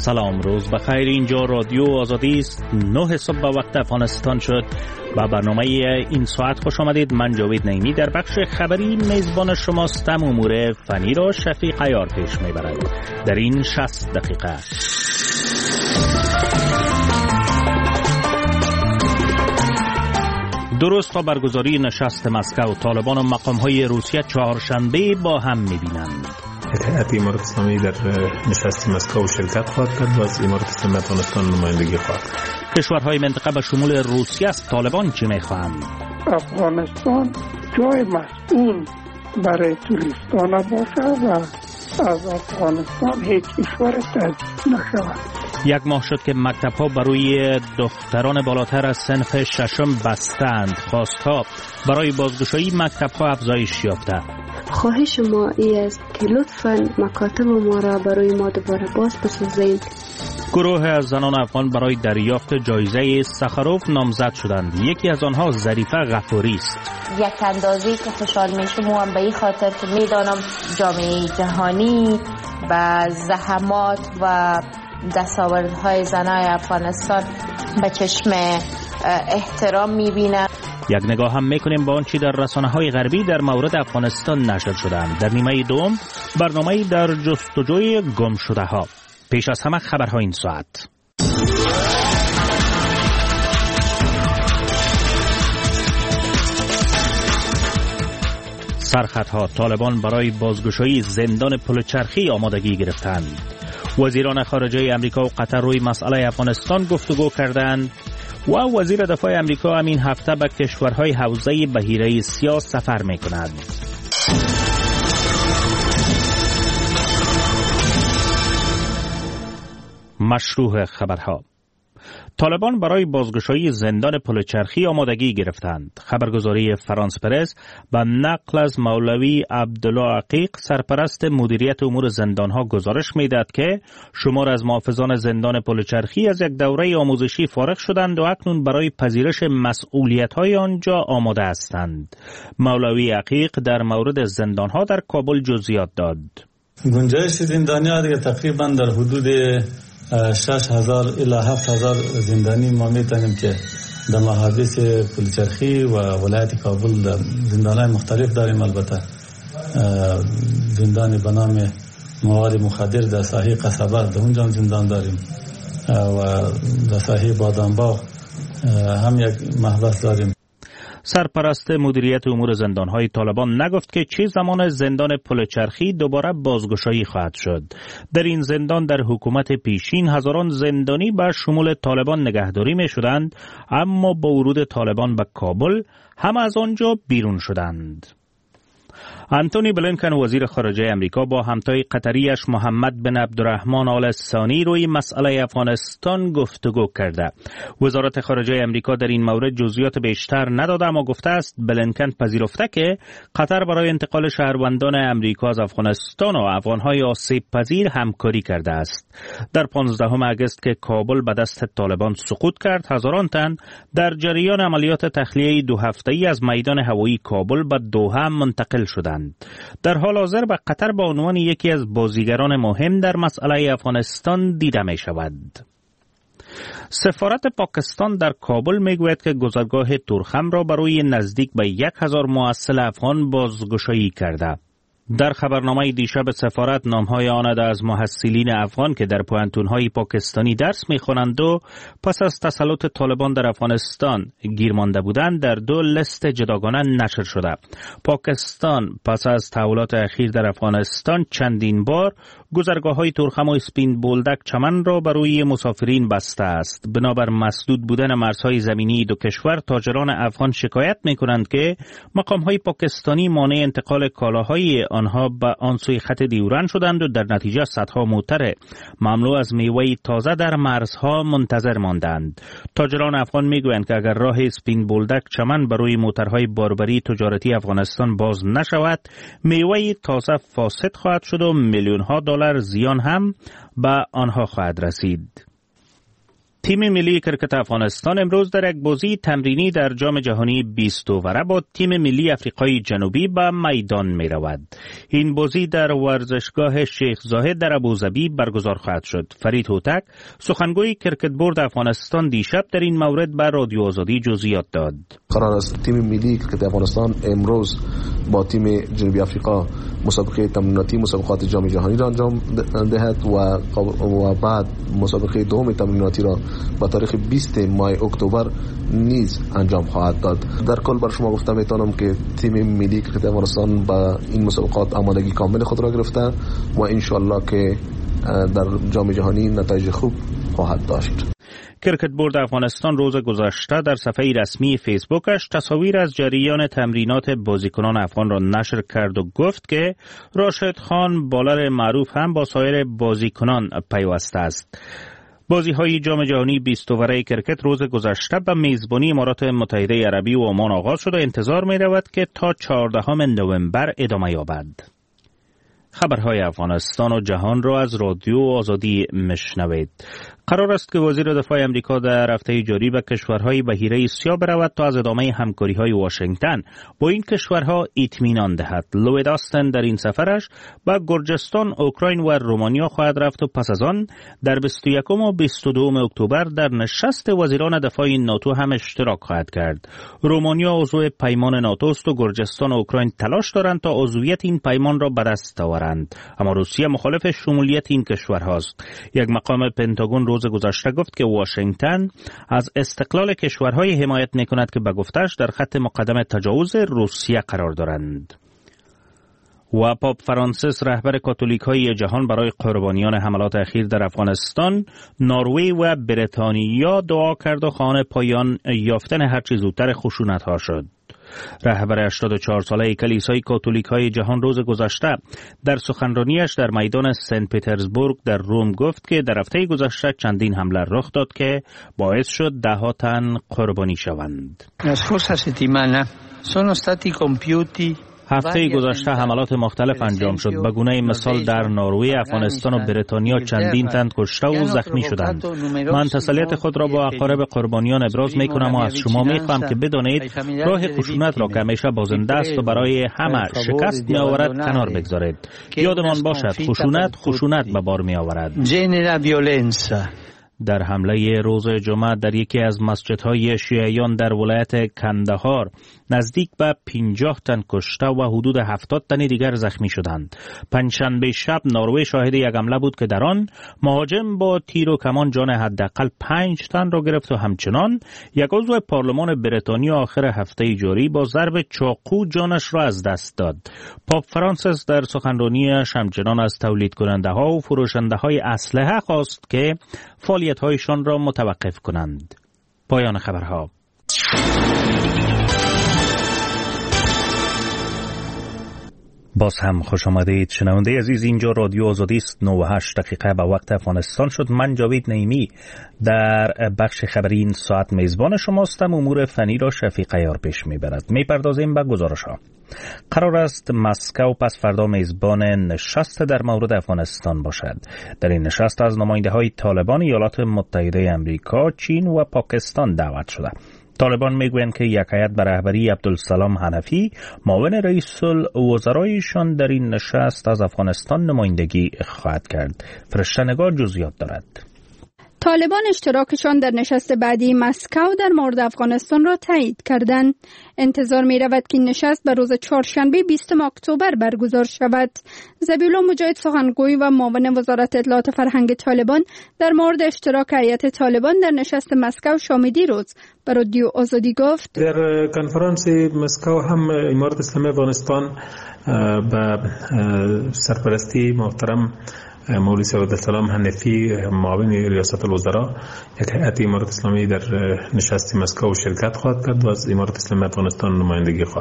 سلام، روز بخیر. اینجا رادیو آزادی است. 9 صبح به وقت افغانستان شد. با برنامه این ساعت خوش آمدید. من جاوید نعیمی در بخش خبری میزبان شماستم. امور فنی را شفیق عیار پیش میبرد در این 60 دقیقه. درست تا برگزاری نشست مسکو، طالبان و مقام‌های روسیه چهارشنبه با هم می‌بینند. هیئت امارات اسلامی در نشست مسکو شرکت خواهد کرد و از امارات اسلامی افغانستان نمایندگی خواهد کرد. کشورهای منطقه به شمول روسیه است طالبان چی می‌خواهند؟ افغانستان جای مسئول برای توریستان باشه و از افغانستان هیچ کشور تجدید نشود. یک ماه شد که مکتب‌ها برای دختران بالاتر از صنف ششم بستند. خواستها برای بازگشایی مکتب‌ها افزایش یافته. خواهش ما ای است که لطفاً مکاتب ما را برای ما دوباره باز بسازید. گروه از زنان افغان برای دریافت جایزه سخاروف نامزد شدند. یکی از آنها ظریفه غفوری است. یک اندازه‌ای که خوشحال میشم به این خاطر که میدانم جامعه جهانی و زحمات و دستاوردهای زنای افغانستان به چشم احترام می‌بینند. یک نگاه هم میکنیم با آنچه در رسانه‌های غربی در مورد افغانستان نشر شدند. در نیمه دوم برنامه‌ای در جستجوی گمشده‌ها. پیش از همه خبرهای این ساعت. سرخطها: طالبان برای بازگشایی زندان پل چرخی آمادگی گرفتند. وزیران خارجه امریکا و قطر روی مسئله افغانستان گفتگو کردند و وزیر دفاع امریکا همین هفته به کشورهای حوزه بحیره سیاه سفر می‌کند. مشروع خبرها: طالبان برای بازگشایی زندان پل چرخی آمادگی گرفتند. خبرگزاری فرانس پرس به نقل از مولوی عبدالله عقیق سرپرست مدیریت امور زندانها گزارش می‌دهد که شمار از محافظان زندان پل چرخی از یک دوره آموزشی فارغ شدند و اکنون برای پذیرش مسئولیت‌های آنجا آماده هستند. مولوی عقیق در مورد زندانها در کابل جزئیات داد. گنجایش زندانی‌ها دیگه تقریباً در حدود 6,000 الی 7,000 زندانی ما میتونیم که در محابس پلچرخی و ولایت کابل زندانهای مختلف داریم. البته زندانی به نام مواد مخدر در ساحه قصبه در اونجا زندان داریم و در ساحه بادامباغ هم یک محبس داریم. سرپرست مدیریت امور زندانهای طالبان نگفت که چه زمان زندان پل چرخی دوباره بازگشایی خواهد شد. در این زندان در حکومت پیشین هزاران زندانی به شمول طالبان نگهداری می شدند، اما با ورود طالبان به کابل همه از آنجا بیرون شدند. انتونی بلینکن وزیر خارجه امریکا با همتای قطریش محمد بن عبدالرحمن آل ثانی روی مسئله افغانستان گفتگو کرده. وزارت خارجه امریکا در این مورد جزئیات بیشتر نداده، اما گفته است بلینکن پذیرفته که قطر برای انتقال شهروندان امریکا از افغانستان و افغانهای آسیب پذیر همکاری کرده است. در 15 اگست که کابل به دست طالبان سقوط کرد، هزاران تن در جریان عملیات تخلیه 2 هفته‌ای از میدان هوایی کابل به دوحه منتقل شدند. در حال حاضر به قطر به عنوان یکی از بازیگران مهم در مسئله افغانستان دیده می شود. سفارت پاکستان در کابل می گوید که گذرگاه تورخم را برای نزدیک به 1,000 محصل افغان بازگشایی کرده. در خبرنامه دیشب سفارت نامهای آن از محصلین افغان که در پوهنتون‌های پاکستانی درس می‌خوانند و پس از تسلط طالبان در افغانستان گیر مانده بودند در 2 لیست جداگانه نشر شده. پاکستان پس از تحولات اخیر در افغانستان چندین بار گذرگاه‌های تورخم و اسپین بولدک چمن را برای مسافرین بسته است. بنابر مسدود بودن مرزهای زمینی دو کشور، تاجران افغان شکایت می‌کنند که مقام‌های پاکستانی مانع انتقال کالاهای آنها به آن سوی خط دیورن شدند و در نتیجه صدها موتر مملو از میوه تازه در مرزها منتظر ماندند. تاجران افغان میگویند که اگر راه اسپین بولدک چمن برای موترهای باربری تجارتی افغانستان باز نشود، میوه تازه فاسد خواهد شد و میلیون‌ها دلار زیان هم به آنها خواهد رسید. تیم ملی کرکت افغانستان امروز در یک بازی تمرینی در جام جهانی 20 اووره با تیم ملی آفریقای جنوبی به میدان می رود. این بازی در ورزشگاه شیخ زاهد در ابوظبی برگزار خواهد شد. فرید هوتک سخنگوی کرکت بورد افغانستان دیشب در این مورد به رادیو آزادی جزئیات داد. قرار است تیم ملی کرکت افغانستان امروز با تیم جنوبی آفریقا مسابقه تمریناتی مسابقات جام جهانی را انجام دهد و بعد مسابقه دوم تمریناتی را با تاریخ 20 ماه اکتبر نیز انجام خواهد داد. در کل بر شما گفتم میتونم که تیم ملی کرکت افغانستان با این مسابقات آمادگی کامل خود را گرفته و ان شاء الله که در جام جهانی نتایج خوب خواهد داشت. کرکت بورد افغانستان روز گذشته در صفحه رسمی فیسبوکش تصاویر از جریان تمرینات بازیکنان افغان را نشر کرد و گفت که راشد خان بالر معروف هم با سایر بازیکنان پیوسته است. بازی‌های جام جهانی 20 اووره کرکت روز گذشته به میزبانی امارات متحده عربی و عمان آغاز شد و انتظار می‌رود که تا 14 نوامبر ادامه یابد. خبرهای افغانستان و جهان را از رادیو آزادی مشنوید. قرار است که وزیر دفاع امریکا در هفته جاری به کشورهای بحیره اسیا برود تا از ادامه همکاری‌های واشنگتن با این کشورها اطمینان دهد. لوید آستن در این سفرش به گرجستان، اوکراین و رومانیا خواهد رفت و پس از آن در 21 و 22 اکتبر در نشست وزیران دفاع ناتو هم اشتراک خواهد کرد. رومانیا عضو پیمان ناتو است و گرجستان و اوکراین تلاش دارند تا عضویت این پیمان را به دست آورند، اما روسیه مخالف شمولیت این کشورهاست. یک مقام پنتاگون روز گذشته گفت که واشنگتن از استقلال کشورهای حمایت می‌کند که به گفته‌اش در خط مقدم تجاوز روسیه قرار دارند. و پاپ فرانسیس رهبر کاتولیک‌های جهان برای قربانیان حملات اخیر در افغانستان، نروژ و بریتانیا دعا کرد و خواهان پایان یافتن هر چه زودتر خشونت‌ها شد. رهبر 84 ساله کلیسای کاتولیک‌های جهان روز گذشته در سخنرانیش در میدان سنت پترزبورگ در روم گفت که در هفته گذشته چندین حمله رخ داد که باعث شد ده‌ها تن قربانی شوند. هفته گذشته حملات مختلف انجام شد. به گونه مثال در نروژ، افغانستان و بریتانیا چندین تن کشته و زخمی شدند. من تسلیت خود را با اقارب قربانیان ابراز می کنم و از شما می خواهم که بدانید راه خشونت را که همیشه بازنده است و برای همه شکست می آورد کنار بگذارید. یادمان باشد خشونت به بار می آورد. در حمله روز جمعه در یکی از مسجدهای شیعیان در ولایت کندهار نزدیک به 50 تن کشته و حدود 70 تن دیگر زخمی شدند. پنجشنبه شب نروژ شاهد یک حمله بود که در آن مهاجم با تیر و کمان جان حداقل 5 تن را گرفت و همچنان یک عضو پارلمان بریتانیا آخر هفته جاری با ضرب چاقو جانش را از دست داد. پاپ فرانسیس در سخنرانیش همچنان از تولید کننده ها و فروشنده های اسلحه خواست که فعالیت‌هایشان را متوقف کنند. پایان خبرها. باز هم خوش آمدید شنونده عزیز، اینجا رادیو آزادی است. 9:08 به وقت افغانستان شد. من جاوید نعیمی در بخش خبری این ساعت میزبان شماستم. امور فنی را شفیق عیار پیش میبرد. میپردازیم به گزارش‌ها. قرار است مسکو پس فردا میزبان نشست در مورد افغانستان باشد. در این نشست از نماینده‌های طالبان ایالات متحده آمریکا، چین و پاکستان دعوت شده. طالبان میگویند که یک هیئت به رهبری عبدالسلام حنفی معاون رئیس الوزرایشان در این نشست از افغانستان نمایندگی خواهد کرد. فرشته‌نگار جزئیات دارد. طالبان اشتراکشان در نشست بعدی مسکو در مورد افغانستان را تایید کردند. انتظار می رود که نشست به روز چهارشنبه 20 اکتبر برگزار شود. ذبیحالله مجاهد سخنگوی و معاون وزارت اطلاعات فرهنگ طالبان در مورد اشتراک هیئت طالبان در نشست مسکو شامیدی روز به رادیو آزادی گفت: در کنفرانس مسکو هم امارت اسلامی افغانستان به سرپرستی محترم مولوی سید عبدالسلام حنفی معاون ریاست الوزراء یک هیئت امارت اسلامی در نشست مسکو شرکت خواهد کرد و از امارت اسلامی افغانستان نمایندگی خواهد کرد.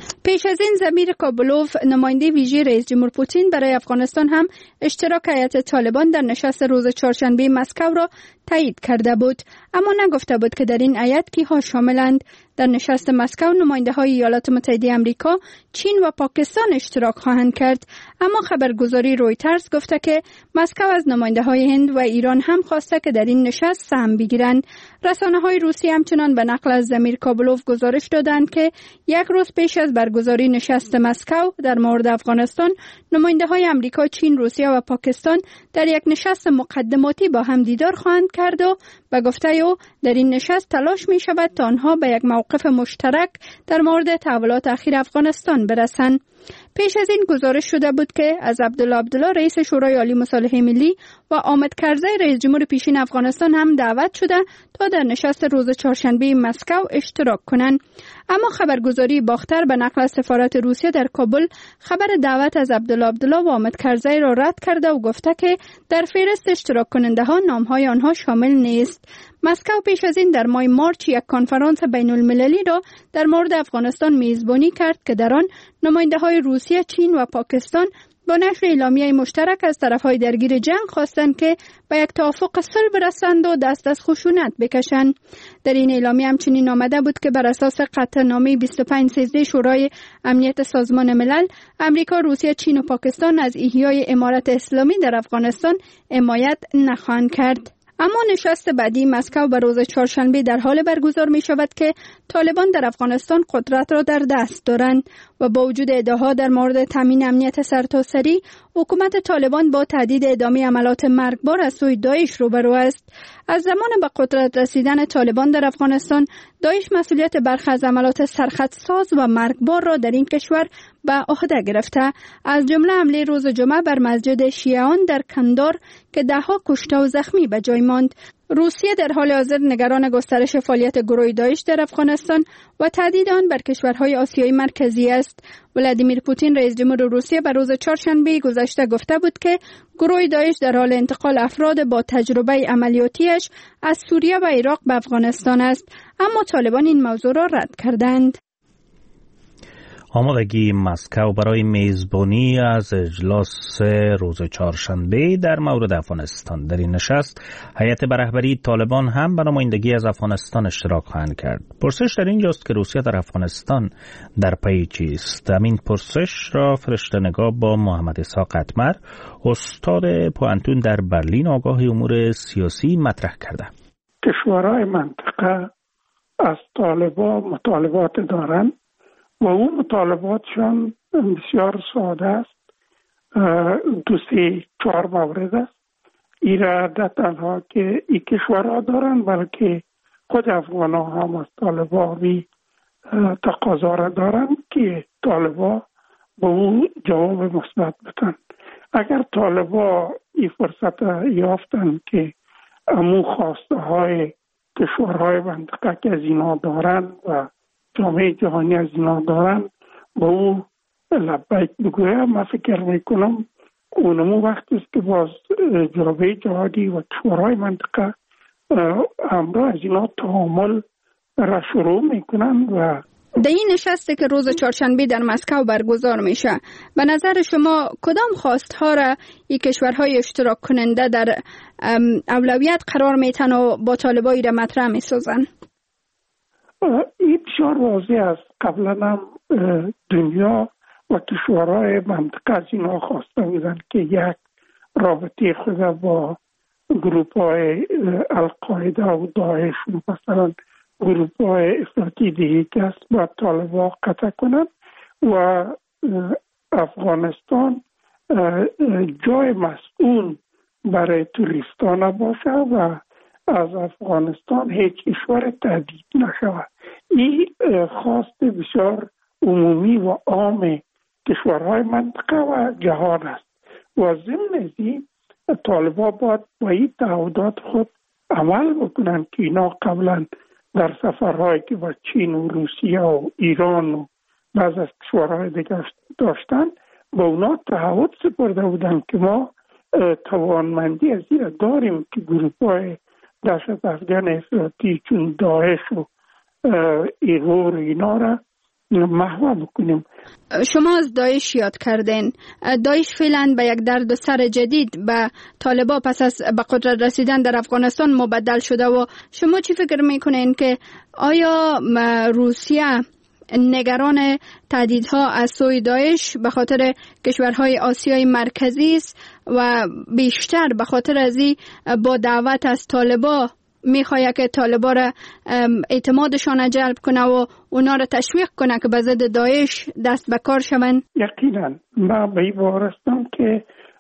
پیش از این زمیر کابلوف نماینده ویژه رئیس جمهور پوتین برای افغانستان هم اشتراک هیئت طالبان در نشست روز چهارشنبه مسکو را تایید کرده بود، اما نگفته بود که در این هیئت کیها شاملند. در نشست مسکو نماینده های ایالات متحده آمریکا، چین و پاکستان اشتراک خواهند کرد، اما خبرگزاری رویترز گفته که مسکو از نماینده های هند و ایران هم خواسته که در این نشست سهم بگیرند. رسانه های روسی همچنان به نقل از زمیر کابلوف گزارش دادند که یک روز پیش از برگزاری نشست مسکو در مورد افغانستان، نماینده های آمریکا، چین، روسیه و پاکستان در یک نشست مقدماتی با هم دیدار خواهند کرد و به گفته او در این نشست تلاش می شود تا آنها به یک موقف مشترک در مورد تحولات اخیر افغانستان برسند. پیش از این گزارش شده بود که از عبدالله رئیس شورای عالی مصالحه ملی و حامد کرزی رئیس جمهور پیشین افغانستان هم دعوت شده تا در نشست روز چهارشنبه مسکو اشتراک کنند. اما خبرگزاری باختر به نقل از سفارت روسیه در کابل خبر دعوت از عبدالله و حامد کرزی را رد کرده و گفته که در فهرست اشتراک کننده ها نامهای آنها شامل نیست. مسکو پیش از این در ماه مارچ یک کنفرانس بین المللی را در مورد افغانستان میزبانی کرد که در آن نماینده های روسیه، چین و پاکستان با نشر اعلامیه مشترک از طرفهای درگیر جنگ خواستند که به یک توافق صلح برسند و دست از خشونت بکشند. در این اعلامیه همچنین آمده بود که بر اساس قطعنامه 2513 شورای امنیت سازمان ملل، امریکا، روسیه، چین و پاکستان از احیای امارت اسلامی در افغانستان حمایت نخواهند کرد. اما نشست بعدی مسکو به روز چهارشنبه در حال برگزار می شود که طالبان در افغانستان قدرت را در دست دارند و با وجود ادعاها در مورد تامین امنیت سرتاسری، حکومت طالبان با تهدید ادامه عملیات مرگبار از سوی داعش روبرو است. از زمان به قدرت رسیدن طالبان در افغانستان، داعش مسئولیت برخی از عملیات سرخطساز و مرگبار را در این کشور به عهده گرفته، از جمله حمله روز جمعه بر مسجد شیعیان در کندار که ده‌ها کشته و زخمی به جای ماند. روسیه در حال حاضر نگران گسترش فعالیت گروه داعش در افغانستان و تهدید آن بر کشورهای آسیای مرکزی است. ولادیمیر پوتین رئیس جمهور روسیه بر روز چهارشنبه گذشته گفته بود که گروه داعش در حال انتقال افراد با تجربه عملیاتیش از سوریه و عراق به افغانستان است، اما طالبان این موضوع را رد کردند. آمادگی مسکو برای میزبانی از اجلاس روز چهارشنبه در مورد افغانستان. در این نشست هیئت به رهبری طالبان هم به نمایندگی از افغانستان اشتراک خواهند کرد. پرسش در اینجاست که روسیه در افغانستان در پی چیست؟ همین پرسش را فرشته‌نگار با محمد اسحاق قطمر، استاد پوهنتون در برلین، آگاه امور سیاسی، مطرح کرده. کشورهای منطقه از طالبان مطالبات دارند و اون مطالباتشان بسیار ساده است. 2-3-4 مورد است. ایرا نه تنها که این کشورها دارن بلکه خود افغانها هم از طالبان تقاضا را دارن که طالبان به اون جواب مثبت بدن. اگر طالبان این فرصت یافتن که امون خواسته های کشورهای منطقه که از اینا دارن و جامعه جهانی از اینا دارن با او لبیک بگویم، من فکر میکنم اونمو وقت است که باز جامعه جهانی و کشورهای منطقه همراه از اینا تعامل را شروع میکنن. و در این نشسته که روز چهارشنبه در مسکو برگزار میشه، به نظر شما کدام خواستها را این کشورهای اشتراک کننده در اولویت قرار میتن و با طالبایی را مطرح میسازن؟ این بسیار واضح است. قبلا هم دنیا و کشورهای منطقه از اینا خواسته بودن که یک رابطه خود با گروپ های القاعده و داعش و مثلا گروپ های افراطی دیگه که است با طالبان قطع کنند و افغانستان جای مسئول برای توریستان باشه و از افغانستان هیچ کشور تهدید نشود. این خواست بسیار عمومی و عام کشورهای منطقه و جهان است و ضمن از این طالبان باید با این تعهدات خود عمل بکنند که اینا قبلا در سفرهایی که با چین و روسیه و ایران و بعض از کشورهای دیگه داشتن با اونا تعهد سپرده بودند که ما توانمندی از این داریم که گروپ‌های دهشت افغان افراطی چون داعش و ایران اینا را محو بکنیم. شما از داعش یاد کردین. داعش فعلا به یک درد سر جدید به طالبان پس از به قدرت رسیدن در افغانستان مبدل شده و شما چی فکر میکنین که آیا روسیه نگران تهدیدها از سوی داعش به خاطر کشورهای آسیای مرکزی است و بیشتر به خاطر از این با دعوت از طالبان میخواد که طالبان را اعتمادشان جلب کنه و اونا را تشویق کنه که به ضد داعش دست به کار شوند؟ یقینا من به این باور هستم که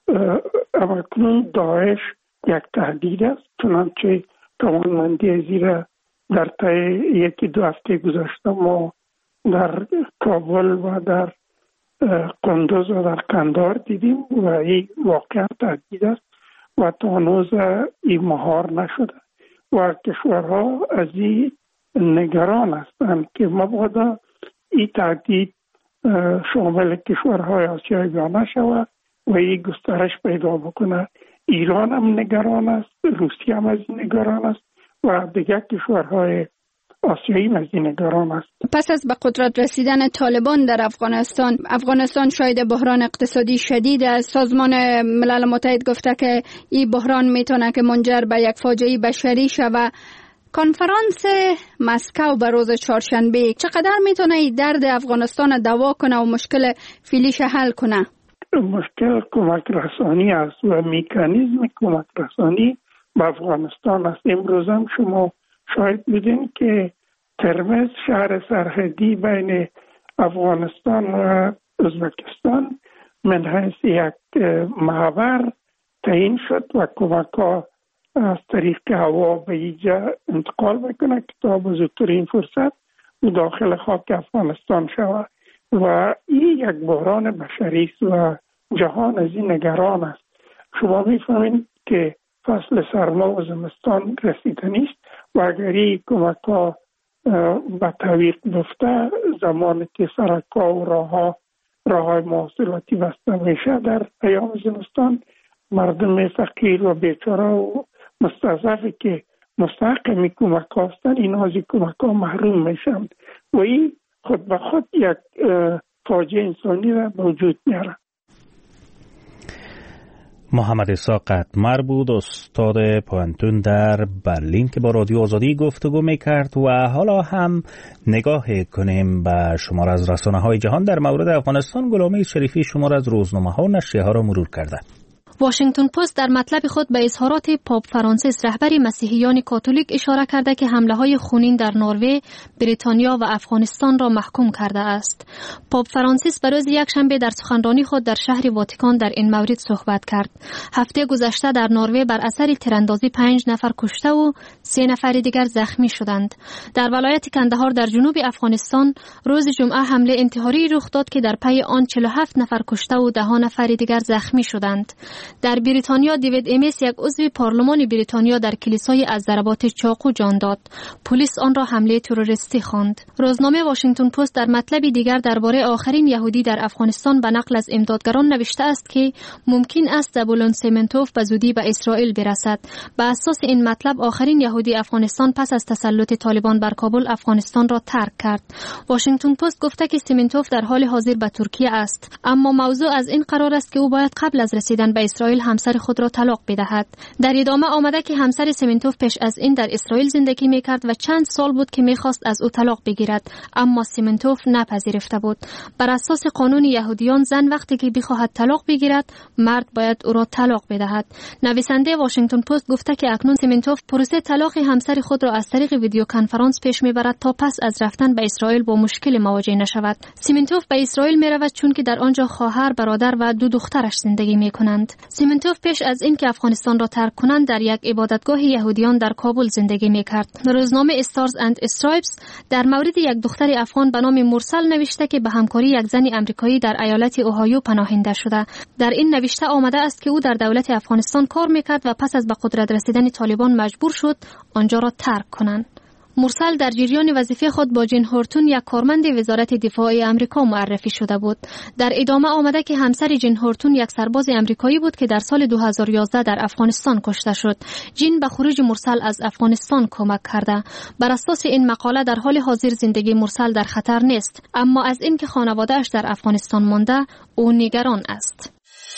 اکنون داعش یک تهدید است، چنانچه توانمندی ازی را در طی یکی دو هفته گذشته ما در کابل و در قندوز و در قندهار دیدیم و این واقعا تهدید است و تا هنوز این مهار نشده و کشورها از این نگران هستند که مبادا این تهدید شامل کشورهای آسیایی نشود و این گسترش پیدا بکنه. ایران هم نگران است، روسیه هم از این نگران است و دیگر کشورهای آسیایی هم از این نگران است. پس از به قدرت رسیدن طالبان در افغانستان شاید بحران اقتصادی شدید است. سازمان ملل متحد گفته که این بحران میتونه که منجر به یک فاجعه بشری شود. کنفرانس مسکو به روز چهارشنبه چقدر میتونه این درد افغانستان دوا کنه و مشکل فعلیش حل کنه؟ مشکل کمک رسانی است و مکانیزم کمک رسانی به افغانستان است. امروز هم شما شاید بودین که ترمز شهر سرحدی بین افغانستان و ازبکستان من حیث یک محور تعیین شد و کمک ها از طریق هوا به اینجا انتقال بکنه که تا بزرگترین فرصت و داخل خاک افغانستان شود و این یک بحران بشری است و جهان از این نگران است. شما میفهمید که فصل سرما و زمستان رسیدنی است و اگر این کمک ها به تعویق بفته زمانی که سرک‌ها و راه‌های مواصلاتی بسته میشه در ایام زمستان مردم فقیر و بیچاره و مستضعفی که مستحق می کمک ها هستند اینا از کمک ها محروم میشند و این خود به خود یک فاجعه انسانی را به وجود میاره. محمد اسحاق قطمر بود، استاد پوانتون در برلین که با رادیو آزادی گفتگو میکرد. و حالا هم نگاه کنیم به شمار از رسانه‌های جهان در مورد افغانستان. غلامه شریفی شمار از روزنامه‌ها و نشریه‌ها را مرور کرده. واشنگتن پست در مطلب خود به اظهارات پاپ فرانسیس رهبر مسیحیان کاتولیک اشاره کرده که حمله‌های خونین در نروژ، بریتانیا و افغانستان را محکوم کرده است. پاپ فرانسیس به روز یکشنبه در سخنرانی خود در شهر واتیکان در این مورد صحبت کرد. هفته گذشته در نروژ بر اثر تیراندازی 5 نفر کشته و 3 نفر دیگر زخمی شدند. در ولایت کندهار در جنوب افغانستان روز جمعه حمله انتحاری رخ داد که در پی آن 47 نفر کشته و 10 نفر دیگر زخمی شدند. در بریتانیا دیوید امیس یک عضو پارلمان بریتانیا در کلیسای از ضربات چاقو جان داد. پلیس آن را حمله تروریستی خواند. روزنامه واشنگتن پست در مطلب دیگر درباره آخرین یهودی در افغانستان به نقل از امدادگران نوشته است که ممکن است زبولون سیمنتوف به زودی به اسرائیل برسد. به اساس این مطلب آخرین یهودی افغانستان پس از تسلط طالبان بر کابل افغانستان را ترک کرد. واشنگتن پست گفته که سیمنتوف در حال حاضر به ترکیه است، اما موضوع از این قرار است که او باید قبل از رسیدن به اسرائیل همسر خود را طلاق بدهد. در ادامه آمده که همسر سیمنتوف پیش از این در اسرائیل زندگی میکرد و چند سال بود که میخواست از او طلاق بگیرد، اما سیمنتوف نپذیرفته بود. بر اساس قانون یهودیان زن وقتی که بخواهد طلاق بگیرد مرد باید او را طلاق بدهد. نویسنده واشنگتن پست گفته که اکنون سیمنتوف پروسه طلاق همسر خود را از طریق ویدیو کنفرانس پیش میبرد تا پس از رفتن به اسرائیل با مشکل مواجه نشود. سیمنتوف به اسرائیل میرود چون که در آنجا خواهر، برادر و 2 دخترش زندگی میکنند. سیمنتوف پیش از این که افغانستان را ترک کنند در یک عبادتگاه یهودیان در کابل زندگی میکرد. روزنامه استارز اند استرایپس در مورد یک دختر افغان به نام مرسل نوشته که به همکاری یک زن آمریکایی در ایالت اوهایو پناهنده شده. در این نوشته آمده است که او در دولت افغانستان کار میکرد و پس از به قدرت رسیدن طالبان مجبور شد آنجا را ترک کنند. مرسل در جریان وظیفه خود با جین هورتون یک کارمند وزارت دفاع آمریکا معرفی شده بود. در ادامه آمده که همسر جین هورتون یک سرباز آمریکایی بود که در سال 2011 در افغانستان کشته شد. جین به خروج مرسل از افغانستان کمک کرده. بر اساس این مقاله در حال حاضر زندگی مرسل در خطر نیست، اما از اینکه خانواده‌اش در افغانستان مانده او نگران است.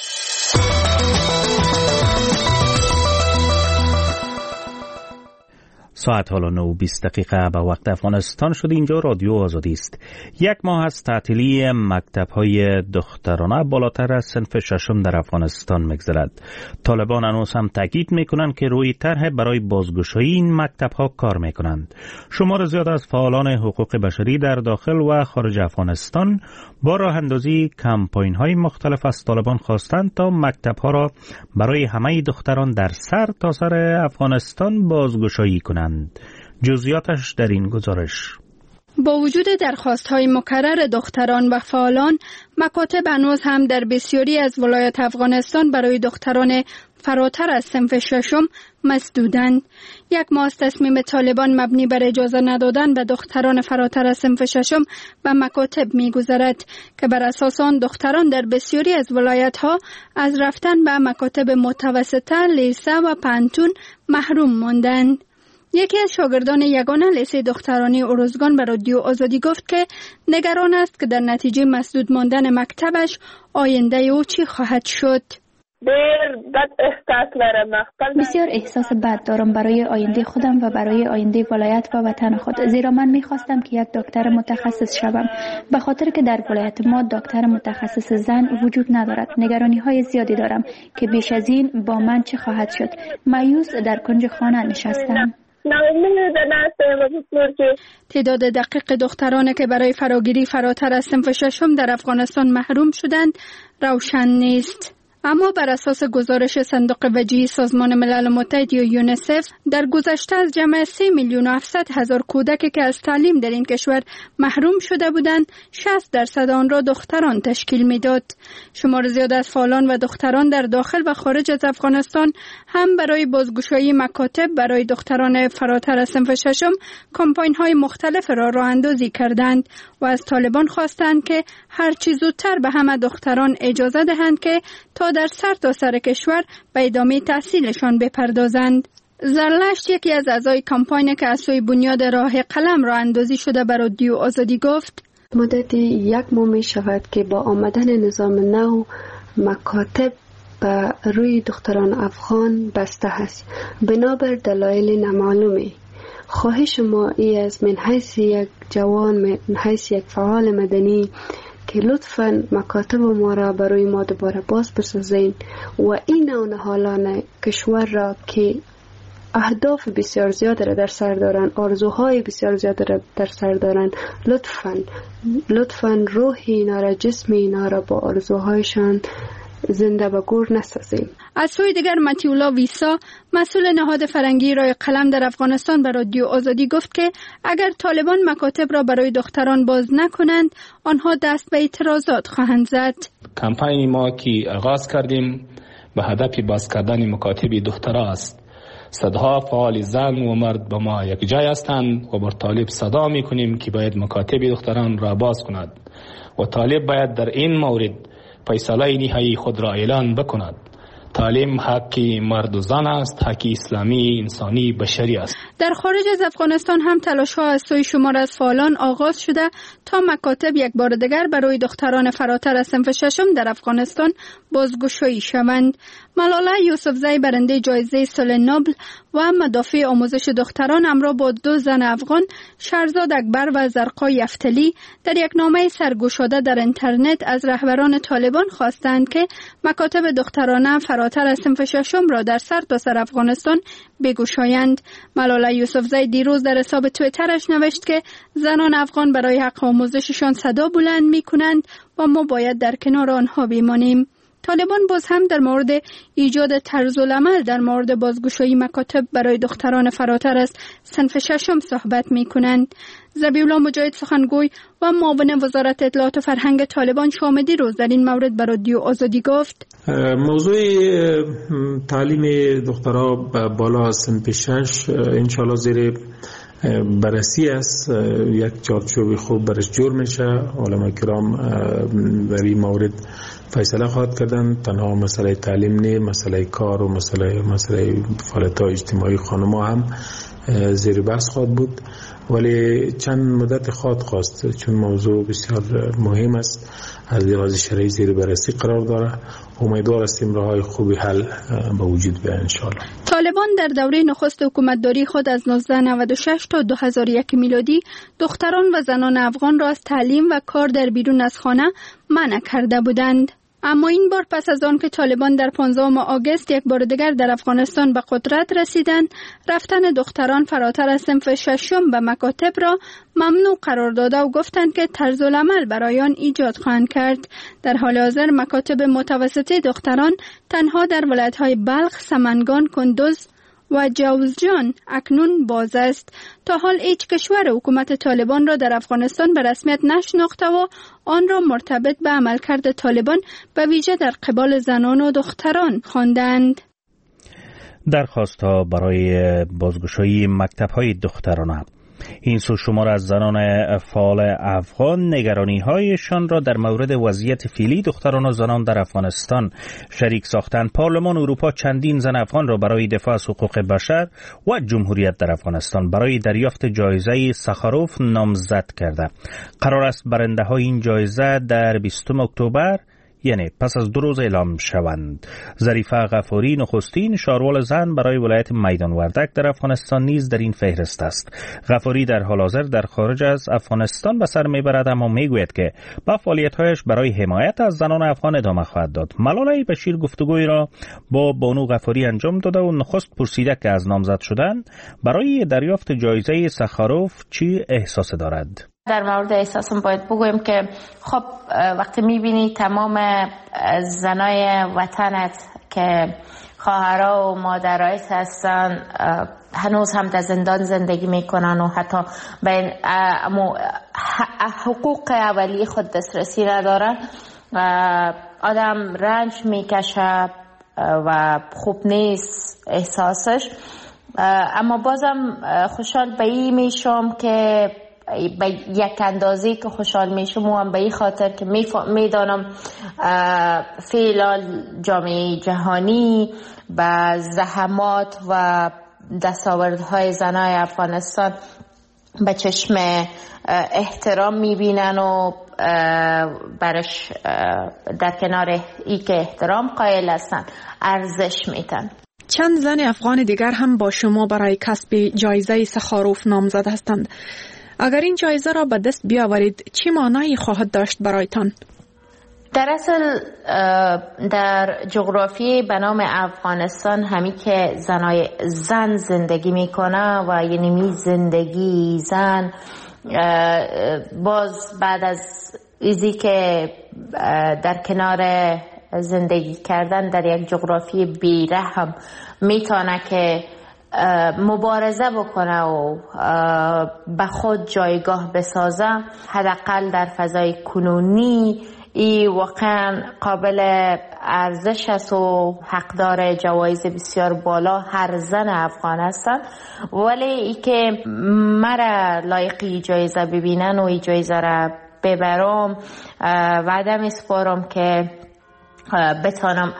ساعت حالا 9:20 به وقت افغانستان شد. اینجا رادیو آزادی است. یک ماه از تعطیلی مکتب‌های دخترانه بالاتر از صنف ششم در افغانستان می‌گذرد. طالبان هنوز هم تاکید می‌کنند که روی طرح برای بازگشایی این مکتب‌ها کار می‌کنند. شمار زیاد از فعالان حقوق بشری در داخل و خارج افغانستان با راه اندازی کمپاین‌های مختلف از طالبان خواستند تا مکتب‌ها را برای همه دختران در سر تا سر افغانستان بازگشایی کنند. جزئیاتش در این گزارش. با وجود درخواست‌های مکرر دختران و فعالان، مکاتب هنوز هم در بسیاری از ولایات افغانستان برای دختران فراتر از صنف ششم مسدودند. یک ماه از تصمیم طالبان مبنی بر اجازه ندادن به دختران فراتر از صنف ششم به مکاتب می‌گذرد که بر اساس آن دختران در بسیاری از ولایت‌ها از رفتن به مکاتب متوسطه، لیسه و پانتون محروم ماندند. یکی از شاگردان یگانه لیسه دخترانی ارزگان به رادیو آزادی گفت که نگران است که در نتیجه مسدود ماندن مکتبش آینده او چی خواهد شد. بسیار احساس بد دارم برای آینده خودم و برای آینده ولایت و وطن خود، زیرا من میخواستم که یک دکتر متخصص شوم، به خاطر که در ولایت ما دکتر متخصص زن وجود ندارد. نگرانی های زیادی دارم که بیش از این با من چه خواهد شد. مایوس در کنج خانه نشستم. تعداد دقیق دخترانی که برای فراگیری فراتر از صنف ششم در افغانستان محروم شدند روشن نیست. اما بر اساس گزارش صندوق وجیه سازمان ملل متحد یا یونیسف، در گذشته از جمع 3,700,000 کودکی که از تعلیم در این کشور محروم شده بودند، 60% آن را دختران تشکیل میداد. شمار زیاد از فعالان و دختران در داخل و خارج از افغانستان هم برای بازگشایی مکاتب برای دختران فراتر از صنف ششم کمپاین‌های مختلف را راه اندازی کردند و از طالبان خواستند که هر چه زودتر به همه دختران اجازه دهند که تا در سر تا سر کشور به ادامه تحصیلشان بپردازند. زرلشت، یکی از اعضای کمپاین که از سوی بنیاد راه قلم راه اندازی شده به رادیو آزادی گفت: مدت 1 ماه می شود که با آمدن نظام نو مکاتب به روی دختران افغان بسته است بنابر دلایل نامعلومه. خواهش ما ای است من حیث یک جوان، من حیث یک فعال مدنی که لطفاً مکاتب ما را برای ما دوباره باز بسازین و این نوع نهالان کشور را که اهداف بسیار زیاد را در سر دارند، آرزوهای بسیار زیاد را در سر دارند، لطفاً روح اینا را، جسم اینا را با آرزوهایشان زنده و گور نسازیم. از سوی دیگر متیولا ویسا، مسئول نهاد فرنگی راه قلم در افغانستان به رادیو آزادی گفت که اگر طالبان مکاتب را برای دختران باز نکنند، آنها دست به اعتراضات خواهند زد. کمپین ما که آغاز کردیم به هدف باز کردن مکاتب دخترها است. صدها فعال زن و مرد با ما یک جای هستند و بر طالب صدا می کنیم که باید مکاتب دختران را باز کند و طالب باید در این مورد فیصله نهایی خود را اعلان بکند. تعلیم حق مرد و زن است، حق اسلامی، انسانی، بشری است. در خارج از افغانستان هم تلاش‌ها از سوی شمار از فعالان آغاز شده تا مکاتب یک بار دیگر برای دختران فراتر از صنف ششم در افغانستان بازگشایی شوند. ملاله یوسفزی، برنده جایزه صلح نوبل و مدافع آموزش دختران، همراه با 2 زن افغان، شهرزاد اکبر و زرقا یفتلی، در یک نامه سرگشاده در اینترنت از رهبران طالبان خواستند که مکاتب دخترانه فراتر از صنف ششم را در سر تا سر افغانستان بگشایند. ملاله یوسفزی دیروز در حساب توییترش نوشت که زنان افغان برای حق آموزششان صدا بلند می‌کنند و ما باید در کنار آنها بمانیم. طالبان باز هم در مورد ایجاد طرزالعمل در مورد بازگشایی مکاتب برای دختران فراتر از صنف ششم صحبت می‌کنند. ذبیحالله مجاهد، سخنگوی و معاون وزارت اطلاعات و فرهنگ طالبان، شامدی روز در این مورد بر رادیو آزادی گفت: موضوع تعلیم دخترها بالا از صنف 6 انشالله زیر بررسی است، یک چارچوب خوب برش جور میشه. علما کرام برای مورد فیصله خواهد کردن. تنها مسئله تعلیم نه، مسئله کار و مسئله فعالیت‌های اجتماعی خانم‌ها هم زیر بحث خواهد بود، ولی چند مدت خواست چون موضوع بسیار مهم است، از لحاظ شرعی زیر بررسی قرار داره. امیدوار هستیم راه‌های خوبی حل به وجود بیاید ان شاء الله. طالبان در دوره نخست حکومتداری خود از 1996 تا 2001 میلادی دختران و زنان افغان را از تعلیم و کار در بیرون از خانه منع کرده بودند. اما این بار پس از آن که طالبان در 15 آگوست یک بار دیگر در افغانستان به قدرت رسیدند، رفتن دختران فراتر از صنف ششم به مکاتب را ممنوع قرار داده و گفتند که طرز العمل برای آن ایجاد خواهند کرد. در حال حاضر مکاتب متوسطه دختران تنها در ولایت‌های بلخ، سمنگان، کندوز و جوزجان اکنون باز است. تا حال هیچ کشور حکومت طالبان را در افغانستان به رسمیت نشناخته و آن را مرتبط به عملکرد طالبان به ویژه در قبال زنان و دختران خواندند. درخواست‌ها برای بازگشایی مکتب‌های دخترانه. این سو شمار از زنان فعال افغان نگرانی‌هایشان را در مورد وضعیت فعلی دختران و زنان در افغانستان شریک ساختند. پارلمان اروپا چندین زن افغان را برای دفاع از حقوق بشر و جمهوریت در افغانستان برای دریافت جایزه ساخاروف نامزد کرده. قرار است برنده‌های این جایزه در 20 اکتبر یعنی پس از 2 روز اعلام شوند. ظریفه غفاری نخستین شاروال زن برای ولایت میدان وردک در افغانستان نیز در این فهرست است. غفاری در حال حاضر در خارج از افغانستان به سر میبرد، اما میگوید که با فعالیت‌هایش برای حمایت از زنان افغان ادامه خواهد داد. ملاله بشیر گفتگوی را با بانو غفاری انجام داده و نخست پرسیده که از نامزد شدن برای دریافت جایزه ساخاروف چی احساس دارد. در مورد احساسم باید بگویم که خب وقتی میبینی تمام زنای وطنت که خواهرها و مادرایت هستن هنوز هم در زندان زندگی میکنن و حتی به حقوق اولیه خود دسترسی ندارن، آدم رنج میکشه و خوب نیست احساسش. اما بازم خوشحال به این میشم که به یک اندازی که خوشحال میشم و هم به این خاطر که میدانم فعلا جامعه جهانی به زحمات و دستاوردهای زنای افغانستان به چشم احترام میبینن و برش در کنار ای که احترام قائل هستن ارزش میتن. چند زن افغان دیگر هم با شما برای کسب جایزه ساخاروف نامزد هستند. اگر این جایزه را به دست بیاورید چه معنایی خواهد داشت برایتان؟ در اصل در جغرافی به نام افغانستان همی که زن زندگی میکنه و یعنی می زندگی زن باز بعد از ایزی که در کنار زندگی کردن در یک جغرافی بیرحم میتونه که مبارزه بکنه و به خود جایگاه بسازه، حداقل در فضای کنونی ای واقعا قابل ارزش است و حقدار جوایز بسیار بالا هر زن افغان هستن. ولی ای که مرا لایقی جایزه ببینن و ای جایزه را ببرم وعده میسپارم که بتانم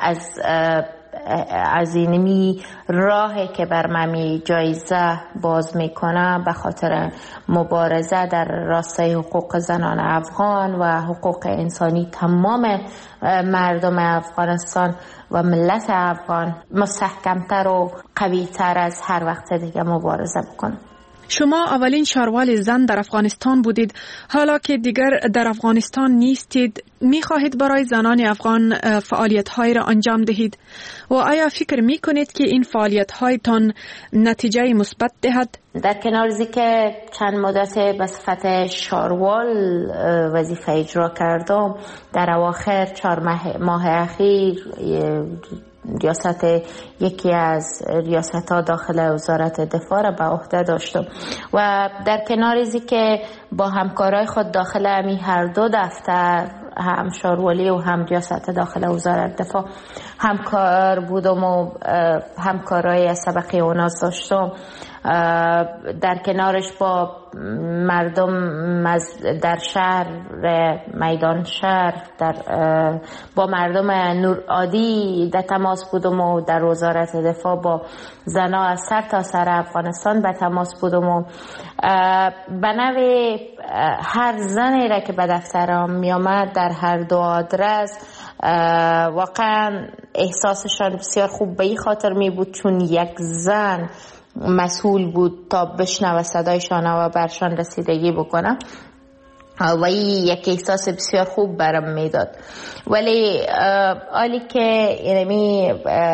از اینمی راهی که بر من جایزه باز میکنه به خاطر مبارزه در راستای حقوق زنان افغان و حقوق انسانی تمام مردم افغانستان و ملت افغان مستحکمتر و قویتر از هر وقت دیگه مبارزه بکنم. شما اولین شاروال زن در افغانستان بودید. حالا که دیگر در افغانستان نیستید، می‌خواهید برای زنان افغان فعالیت‌هایی را انجام دهید و آیا فکر می‌کنید که این فعالیت‌هایتان نتیجه مثبت دهد؟ در کنار که چند مدت به صفت شاروال وظیفه اجرا کردم، در اواخر 4 ماه اخیر ریاست یکی از ریاست‌ها داخل وزارت دفاع را به عهده داشتم و در کنار که با همکارای خود داخل همی هر 2 دفتر هم شارولی و هم ریاست داخل وزارت دفاع همکار بودم و همکارای از طبقه اوناز داشتم. در کنارش با مردم در شهر میدان شهر با مردم نور عادی در تماس بودم و در وزارت دفاع با زنا از سر تا سر افغانستان به تماس بودم و به نوع هر زنی را که به دفترم می آمد در هر دو آدرس واقعا احساسشان بسیار خوب به این خاطر می بود چون یک زن مسئول بود تا بشنوه صدایشان و برشان رسیدگی بکنه و این یک احساس بسیار خوب برام میداد. ولی حالی که اینمی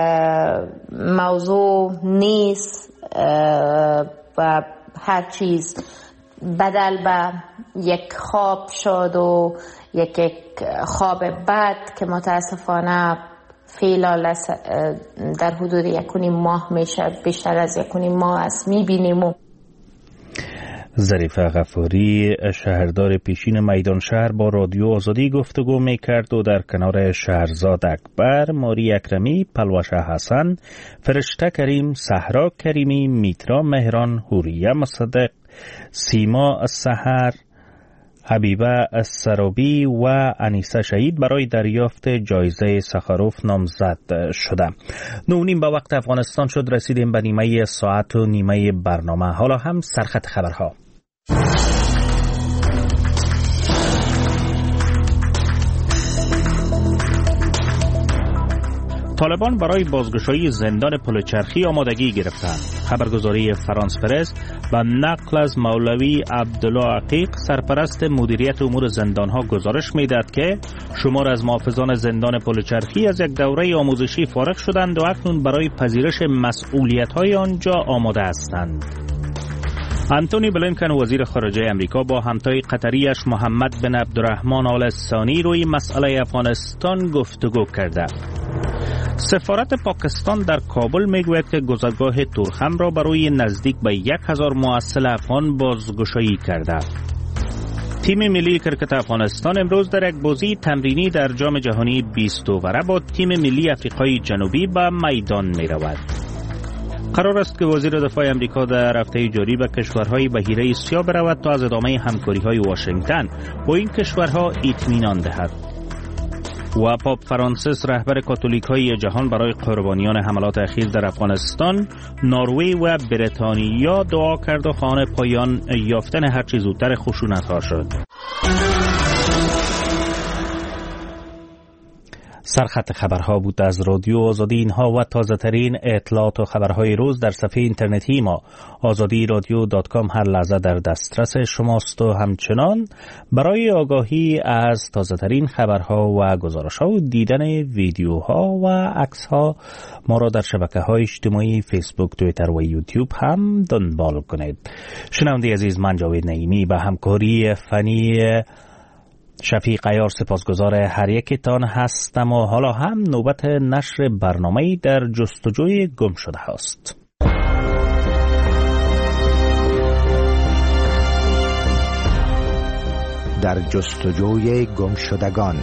موضوع نیست و هر چیز بدل به یک خواب شد و یک خواب بد که متاسفانه فعلا در حدود 1.5 ماه میشه، بیشتر از 1.5 ماه است میبینیم. ظریفه غفاری شهردار پیشین میدان شهر با رادیو آزادی گفتگو میکرد و در کنار شهرزاد اکبر، ماری اکرمی، پلوشه حسن، فرشته کریم، صحرا کریمی، میترا مهران، حوریه مصدق، سیما السحر، حبیبه السرابی و انیسه شهید برای دریافت جایزه سخاروف نامزد شده. 9:30 به وقت افغانستان شد. رسیدیم به نیمه ساعت و نیمه برنامه. حالا هم سرخط خبرها. طالبان برای بازگشایی زندان پلچرخی آمادگی گرفتند. خبرگزاری فرانس پرس با نقل از مولوی عبدالله عقیق سرپرست مدیریت امور زندانها گزارش می‌دهد که شمار از محافظان زندان پلچرخی از یک دوره آموزشی فارغ شدند و اکنون برای پذیرش مسئولیت‌های آنجا آماده هستند. انتونی بلینکن وزیر خارجه امریکا با همتای قطریش محمد بن عبدالرحمن آل ثانی روی مسئله افغانستان گفتگو کرده. سفارت پاکستان در کابل میگوید که گذرگاه تورخم را برای نزدیک به 1000 محصل افغان بازگشایی کرده. تیم ملی کرکت افغانستان امروز در یک بازی تمرینی در جام جهانی 20 اووره با تیم ملی افریقای جنوبی به میدان می رود. قرار است که وزیر دفاع امریکا در هفته جاری به کشورهای بحیره اسیا برود تا از ادامه همکاری‌های واشنگتن با این کشورها اطمینان دهد. و پاپ فرانسیس رهبر کاتولیک‌های جهان برای قربانیان حملات اخیر در افغانستان، نروژ و بریتانیا دعا کرد و خواهان پایان یافتن هر چه زودتر خشونت‌ها شد. سرخط خبرها بود از رادیو آزادی. اینها و تازه ترین اطلاعات و خبرهای روز در صفحه اینترنتی ما azadiradio.com هر لحظه در دسترس شماست و همچنان برای آگاهی از تازه ترین خبرها و گزارش‌ها و دیدن ویدیوها و عکس‌ها ما را در شبکه‌های اجتماعی فیسبوک، توییتر و یوتیوب هم دنبال کنید. شنونده عزیز، من جاوید نعیمی به همکاری فنی شفیق عیار سپاسگزار هر یکتان هستم و حالا هم نوبت نشر برنامه‌ای در جستجوی گم شده هاست. در جستجوی گم شدگان.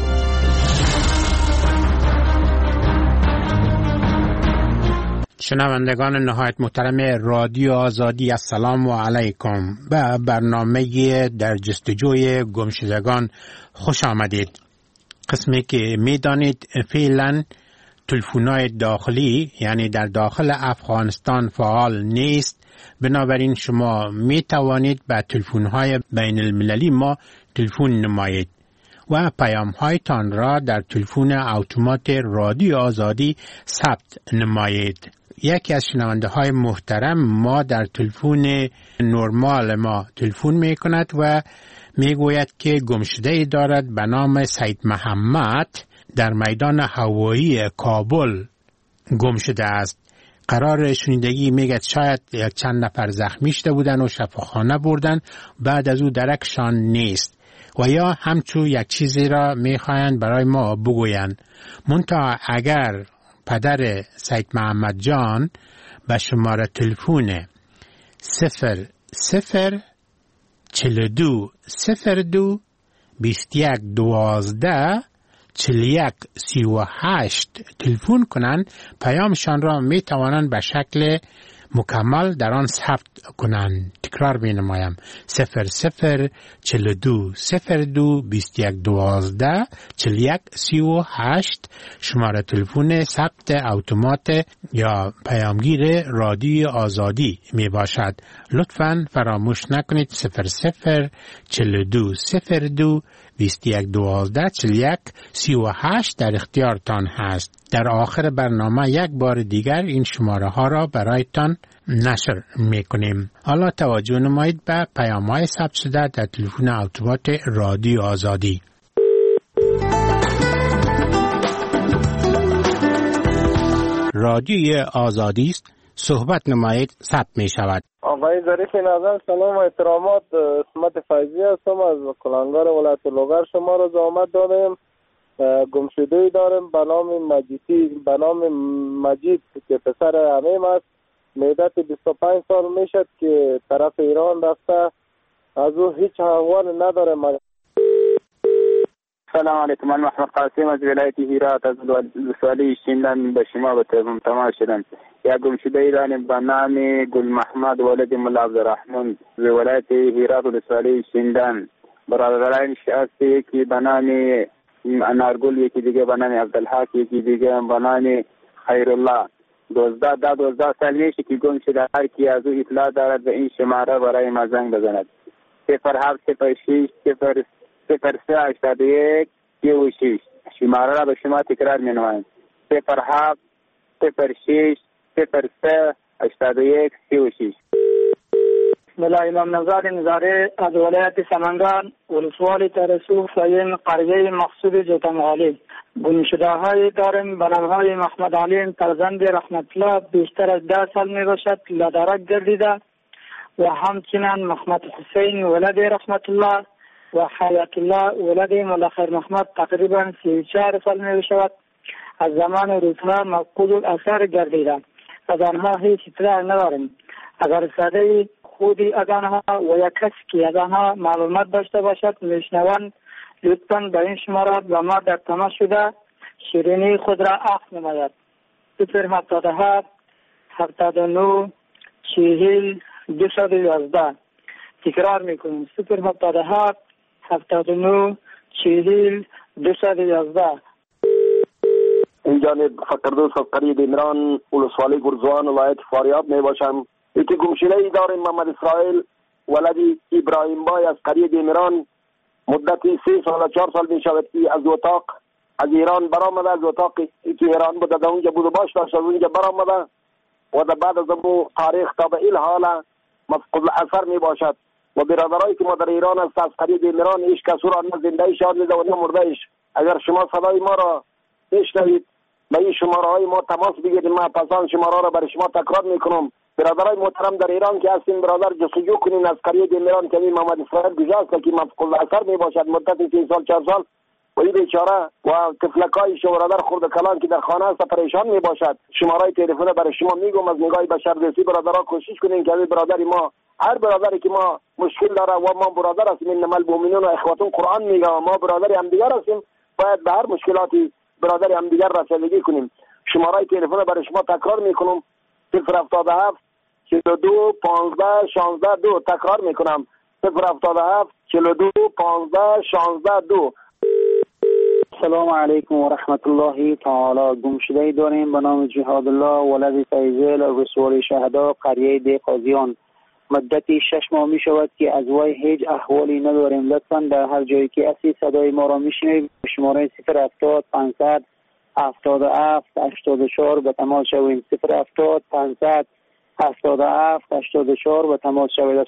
شنوندگان نهایت محترم رادیو آزادی، السلام علیکم. به برنامه در جستجوی گمشدگان خوش آمدید. قسمی که میدانید فعلا تلفن‌های داخلی یعنی در داخل افغانستان فعال نیست، بنابراین شما می توانید به تلفن‌های بین المللی ما تلفن نمایید و پیام‌هایتان را در تلفن اتومات رادیو آزادی ثبت نمایید. یکی از شنونده های محترم ما در تلفن نرمال ما تلفن می کند و می گوید که گمشده دارد به نام سید محمد در میدان هوایی کابل گمشده است. قرار شنیدگی میگه شاید یک چند نفر زخمی شده بودن و شفاخانه بردن، بعد از او درکشان نیست و یا همچون یک چیزی را میخواین برای ما بگوین. منتها اگر پدر سید محمد جان به شماره تلفن 004202 2112 4138 تلفن کنند، پیامشان را می توانند به شکل مکمل در آن ثبت کنند. تکرار می نمایم: 0042 02 2112 4138 شماره تلفن ثبت اتومات یا پیامگیر رادیو آزادی می باشد. لطفاً فراموش نکنید 0042 02 2112 4138 در اختیارتان هست. در آخر برنامه یک بار دیگر این شماره ها را برایتان نشر می کنیم. حالا توجه نمایید به پیام های ثبت شده در تلفن اتومات رادیو آزادی. رادیو آزادی است، صحبت نمایید، ثبت می شود. آقای ظریف نظر، سلام و احترامات. اسمت فیضی هستم از کلانگار ولایت لوگر. شما را زحمت دادیم، گمشده‌ای داریم به نام مجید که پسر عمیم است. مدت 25 سال میشد که طرف ایران رفته، از او هیچ احوال نداره. سلام علیکم، من محمد قاسم از ولایت هرات از ولسوالی شیندان به شما به تماس شدم. یا گمشده‌ای داریم به نام گل محمد ولد ملا عبدالرحمن از ولایت هرات ولسوالی شیندان. برادرانش هست، یکی به نام انارگل، یکی دیگه به نام عبدالحق، یکی دیگه به نام خیرالله. 12 سال میشه که گم شده. هر کی از او اطلاع دارد به این شماره برای ما زنگ بزند. 0706 0381 36. شماره را به شما تکرار می نمایم: 0706 0381 36. ملا امام نژاد نظاره از ولایت سمنگان، ولسوالی ترسو فین قریه مقصود جوتنغالی. گمشده های داریم به نامهای محمد علیم فرزند رحمت الله، بیشتر از 10 سال می باشد لادرک گردیده، و همچنین محمد حسین ولد رحمت الله و حیات الله ولد ملا خیر محمد تقریبا 34 سال می شود. از زمان روزها مفقود الاثر گردیده. از آنها هیچ اطلاع نداریم. اگر صدای خودی از آنها و یک کسی که از آنها معلومات داشته باشد میشنوند، لطفاً به این شماره با ما در تماس شده شیرینی خود را عفو نماید. 077 79 40 211. تکرار میکنیم: 077 79 40 211. این جانب فقردوس از قریه دیمران، ولسوالی گرزوان، ولایت فاریاب می باشم. یکی گمشده‌ای داریم محمد اسرائیل ولدی ابراهیم بای از قریه دیمران. مدتی 3 سال 4 سال می شود که از اتاق از ایران برآمده. از اتاقی که ایران بوده در اونجا بود و باش داشت، از اونجا برآمده و در بعد از اون تاریخ تا به این حال مفقود الاثر می باشد. و برادرایی که ما در ایران است از قریه دیمران، هیچ کس را نه زنده شاد دیده و نه مرده ایش. اگر شما صدای ما را بشنوید به این شماره های ما تماس بگیرید. ما پسان شماره را برای شما تکرار میکنم. برادرای محترم در ایران که هستین، برادر جستجو کنین از قریه دیمران که این محمد اسرائیل گذاشت که مفقود الاثر می باشد مدت 3 سال 4 سال. و این بیچاره و طفلکای شو برادر خرد کلان که در خانه است پریشان می باشد. شماره تلفن برای شما میگم، از نگاه بشردوستی برادرها کوشش کنین که برادر ما، هر برادری که ما مشکل داره و ما برادر هستیم، انما المؤمنون اخوة قرآن میگه و ما برادر همدیگر هستیم، باید به هر مشکلاتی برادر همدیگر رسیدگی کنیم. شماره تلفن برای شما تکرار میکنم: 077 42 15 16 2. تکرار میکنم: 077 42 15 16 2. السلام علیکم و رحمت الله تعالی. گمشده‌ای داریم به نام جهاد الله ولد فیضل از ولسوالی شهدا قریه دی قاضیان. مدتی 6 ماه می شود که از وی هیچ احوالی نداریم. لطفاً در هر جایی که هستی صدای ما را میشنوید شماره 070 500 77 84 به تماس شوید. 070 500 77 84 به تماس شوید.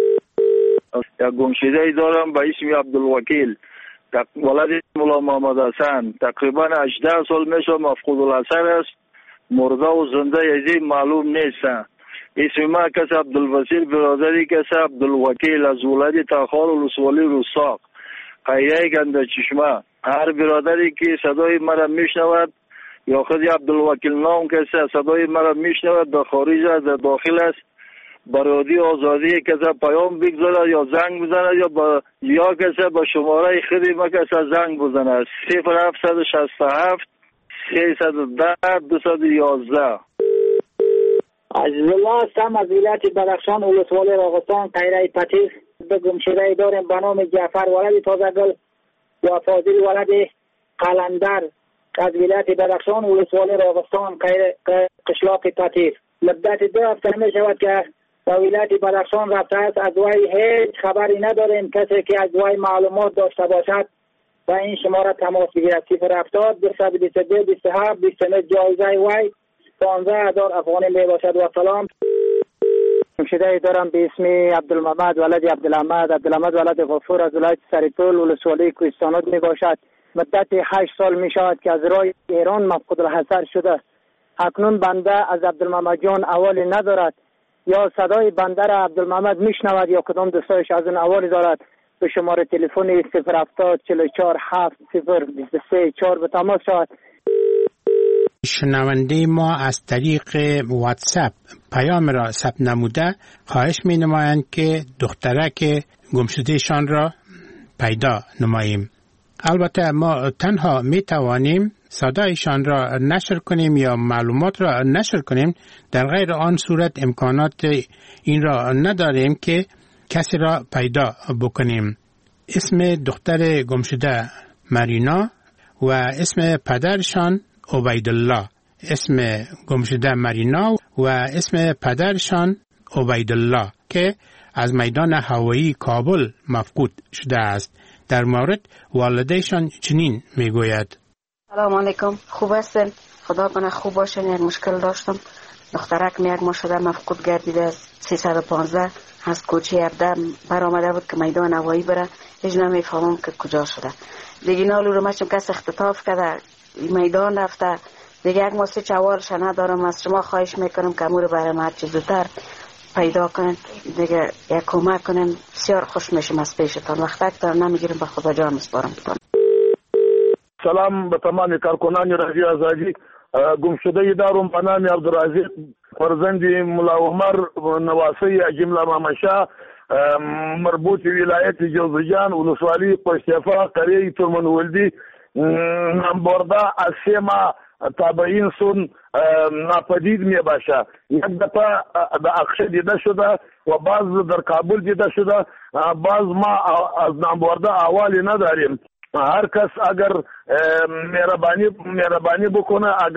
یک گمشده‌ای دارم به اسم عبدالوکیل ولد مولا محمد حسن. تقریبا 18 سال میشه مفقود الاثر است. مرده و زنده یزی معلوم نیست. اسم ما کس عبدالوسیل، برادری کس عبدالوکیل از ولد تاخار ولسوالی رستاق قریه گنده چشمه. هر برادری که صدای مرا میشنود یا خود عبدالوکیل نام کسی صدای مرا میشنود در خارج است در داخل است، برادی آزادی کسی پیام بگذاره یا زنگ بزنه یا کسی با شماره خودی ما کسی زنگ بزنه 0767 310 211. عزیزالله هستم از ولایت بدخشان ولسوالی راغستان قیره پتیس. به گمشده داریم به نام جعفر ولد تازهگل و فاضل ولد قلندر از ولایت بدخشان ولسوالی راغستان قشلاق پتیس. مدت 2 هفته می شود که به ولایت بدخشان رفته است. از وی هیچ خبری نداریم. کسی که از وی معلومات داشته باشد و این شماره تماس بگیرد 070 222 27 29. جایزه وی 15,000 افغانی می باشد. و سلام. گمشده دارم به اسم عبدالمحمد ولد عبدالحمد ولد غفور از ولایت سریپول ولسوالی کوهستانات می باشد. مدت 8 سال می شود که از راه ایران مفقود الحضر شده. اکنون بنده از عبدالمحمد جان احوالی ندارد. یا صدای بنده را عبدالمحمد میشنود یا کدام دوستایش از اون احوالی دارد. به شماره تلفن 070 44 7 0 23 4 به تماس شود. شنونده ما از طریق واتساپ پیام را ثبت نموده خواهش می نمایند که دخترک گمشدهشان را پیدا نماییم. البته ما تنها می توانیم صدایشان را نشر کنیم یا معلومات را نشر کنیم. در غیر آن صورت امکانات این را نداریم که کسی را پیدا بکنیم. اسم دختر گمشده مرینا و اسم پدرشان عبیدالله. اسم گمشده مرینا و اسم پدرشان عبیدالله که از میدان هوایی کابل مفقود شده است. در مورد والدهشان چنین میگوید: سلام علیکم، خوب هستین؟ خدا کنه خوب باشین. یک مشکل داشتم. دخترک یک ماه شده مفقود گردیده. 315 از کوچه 17 برآمده بود که میدان هوایی بره. هیچ نمیفهمم که کجا شده. دیگه نالو رو مچم کس اختطاف کرده میدان رفته. دیگه یک ماه چوالش ندارم. از شما خواهش میکنم که امور برای ما هرچی زودتر پیدا کنن. دیگه یک کمک کنن. بسیار خوش میشم از پیشتان. وقت دارم نمیگیرم. به خدا جان میسپارم. سلام به تمام کارکنان رادیو آزادی. گمشده دارم به نام عبدالرزاق فرزند ملا عمر نواسی جمله مامشا مربوط ولایت جوزجان ولسوالی پشتیفا قریه ترمنولدی نامبرده از سیما تابعین سون ناپدید می باشه. یک دفعه در اقشه دیده شده و بعض در کابل دیده شده. بعض ما از نامبرده احوالی نداریم. هر کس اگر مهربانی بکنه، اگر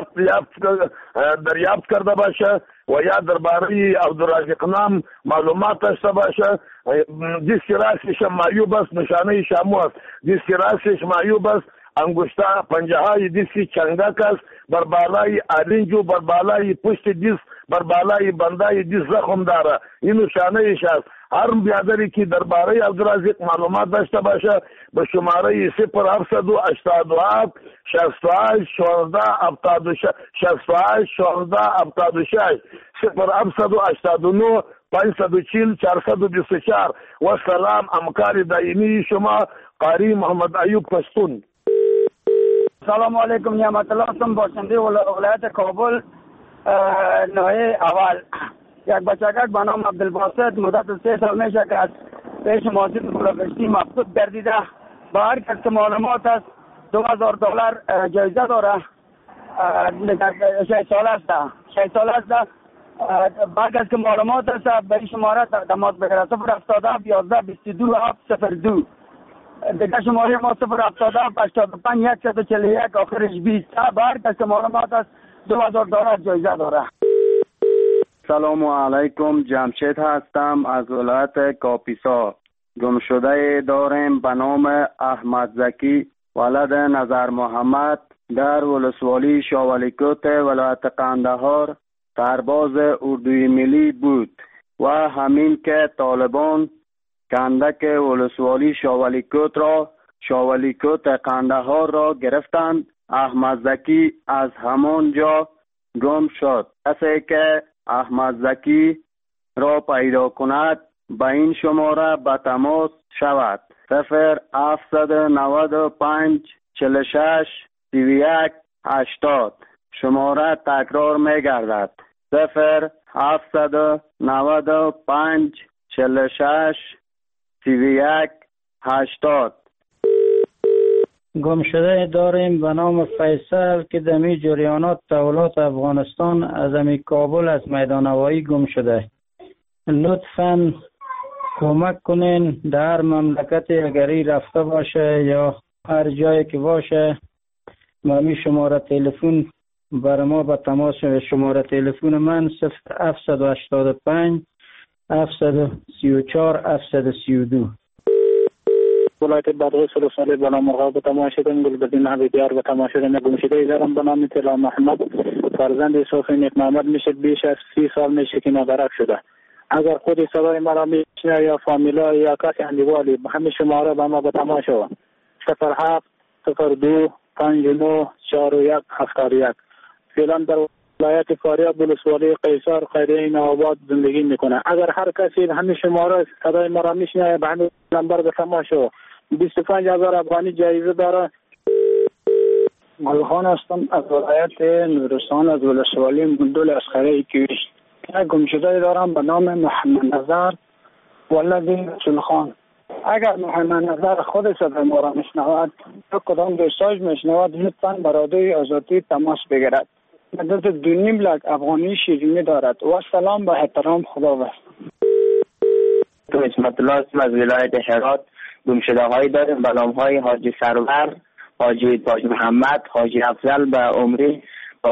دریافت کرده باشه و یا درباره عبدالرزاق نام معلومات داشته باشه، دست راستش معیوب است، نشانه شامو است. دست راستش معیوب است، انگشته پنجه‌های دستی چنگک است، بر بالای آرنجو، بر بالای پشت دست، بر بالای بندای دست زخم داره. این نشانه‌اش است. هر بیادری که درباره عبدالرزاق معلومات داشته باشه به شماره 0787 68 14 68 14 76 0789 540 424. و سلام. همکار دائمی شما قاری محمد ایوب پشتون. سلام علیکم. نعمت الله هستم، باشنده ولایت کابل نوعه اول. یک بچگک به نام عبدالباسط مدت 3 سال میشه که از پیش ماسید بلوکشتی مفقود گردیده. با هر کس که معلومات است $2000 جایزه داره. 6 سال است. بعد از که معلومات است به این شماره تماس بگیره 070 11 22 702. دیگه شماره ما 070 85 141 آخرش 20. به هر کس که معلومات است $2000 جایزه داره. سلام علیکم، جمشید هستم از ولایت کاپیسا. گمشده داریم به نام احمد زکی ولد نظر محمد در ولسوالی شاولیکوت ولایت قندهار سرباز اردوی ملی بود و همین که طالبان کندک ولسوالی شاولیکوت قندهار را گرفتند، احمد زکی از همان جا گم شد. کسی که احمد زکی را پیدا کند به این شماره به تماس شود 0795 46 31 80. شماره تکرار می گردد 795 46 31 80. گمشده داریم به نام فیصل که دمی جریانات تحولات افغانستان از امی کابل از میدان هوایی گم شده. لطفاً کمک کنین در مملکت اگری رفته باشه یا هر جایی که باشه مامی شماره تلفن برای ما به تماس شده. شماره تلفن من 0785 734 732. ولایت بدغوث رساله بنا مرغاب به تماشیدن گلبدین حبیبیار به تماشیدن گمشده دارم به نام طلا محمد فرزند صوفی نیک محمد میشه بیش از 30 سال میشه که نادرک شده. اگر خودی صدای مرا میشنه یا فامیلا یا کسی اندیوالی به همین شماره به ما به تماشا 07 02 59 41 71. فعلا در ولایت فاریاب ولسوالی قیصر خیریه نوآباد زندگی میکنه. اگر هر کسی همین شماره صدای مرا میشنه به همین نمبر به تماشا 25,000 افغانی جایزه داره. گلخان هستم از ولایت نورستان از ولسوالی مندول اسخره کیوش. گمشده دارم به نام محمد نظر ولدی رسول خان. اگر محمد نظر خود صدای ما را میشنود یا کدام دوستاش میشنود لطفاً برادر آزادی تماس بگیرد. مدت 2.5 لک افغانی شیرینی دارد. و سلام با احترام خدا بست. تو اسمت الله از ولایت هرات گمشده هایی داریم به نام های حاجی سرور، حاجی تاج محمد، حاجی افضل به عمری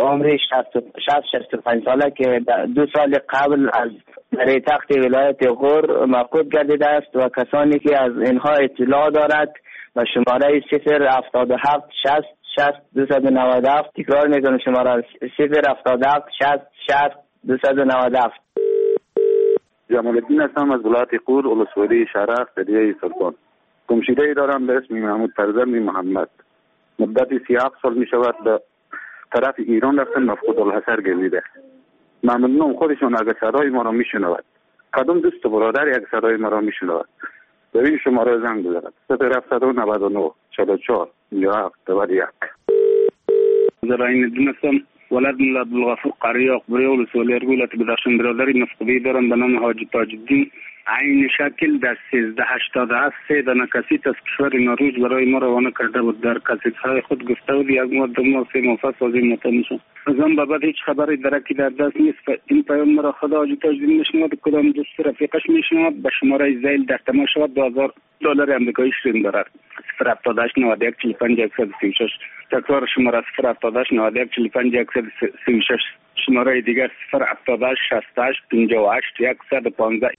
65 ساله که 2 سال قبل از در تخت ولایت غور مفقود گردیده است و کسانی که از اینها اطلاع دارد و شماره 077 60 60 297 تکرار میکنم شماره 077 60 60 297. جمال الدین هستم از ولایت غور ولسوالی شرق قریه سلطان. گمشده دارم به اسم محمود فرزند محمد. مدت 37 سال می شود به طرف ایران رفتن مفقود الحصر گردیده. ممنونم خودشون اگر صدای ما را میشنود. کدام دوست برادر یک صدای ما را میشنود به این شماره زنگ بزند 0799 44 57 91. زراین الدین هستم ولد من عبدالغفور قریه اقبری ولسوالی ارگولت بدخشان. برادری مفقودی دارم به نام حاجی تاج الدین عین شکل در 1387 3 دانه کسیت از کشور نروژ برای ما روانه کرده بود. در کسیت‌های خود گفته بود یک ماه 2 ماه 3 ماه از این مطمئن شد. از آن بابت هیچ خبری درکی در دست نیست. این پیام مرا خدا حاجی تاج الدین میشنود کدام دوست رفیقش میشنود به شماره زیل در تماس شود $2000 آمریکایی شیرین دارد 078 91 45 136. تکرار شماره 078 91 45 136. شماره دیگر 078 68 58 115.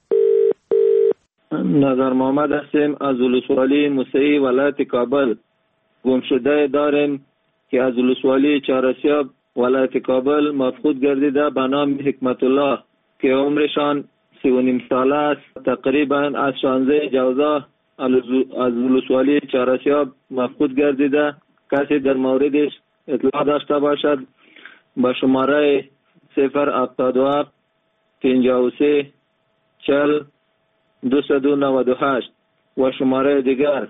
نظر محمد هستیم از ولسوالی موسعی ولایت کابل. گمشده داریم که از ولسوالی چهارسیاب ولایت کابل مفقود گردیده به نام حکمت الله که عمرشان 3.5 ساله است. تقریبا از 16 جوزا از ولسوالی چهارسیاب مفقود گردیده. کسی در موردش اطلاع داشته باشد با شماره 077 53 40 298 و شماره دیگر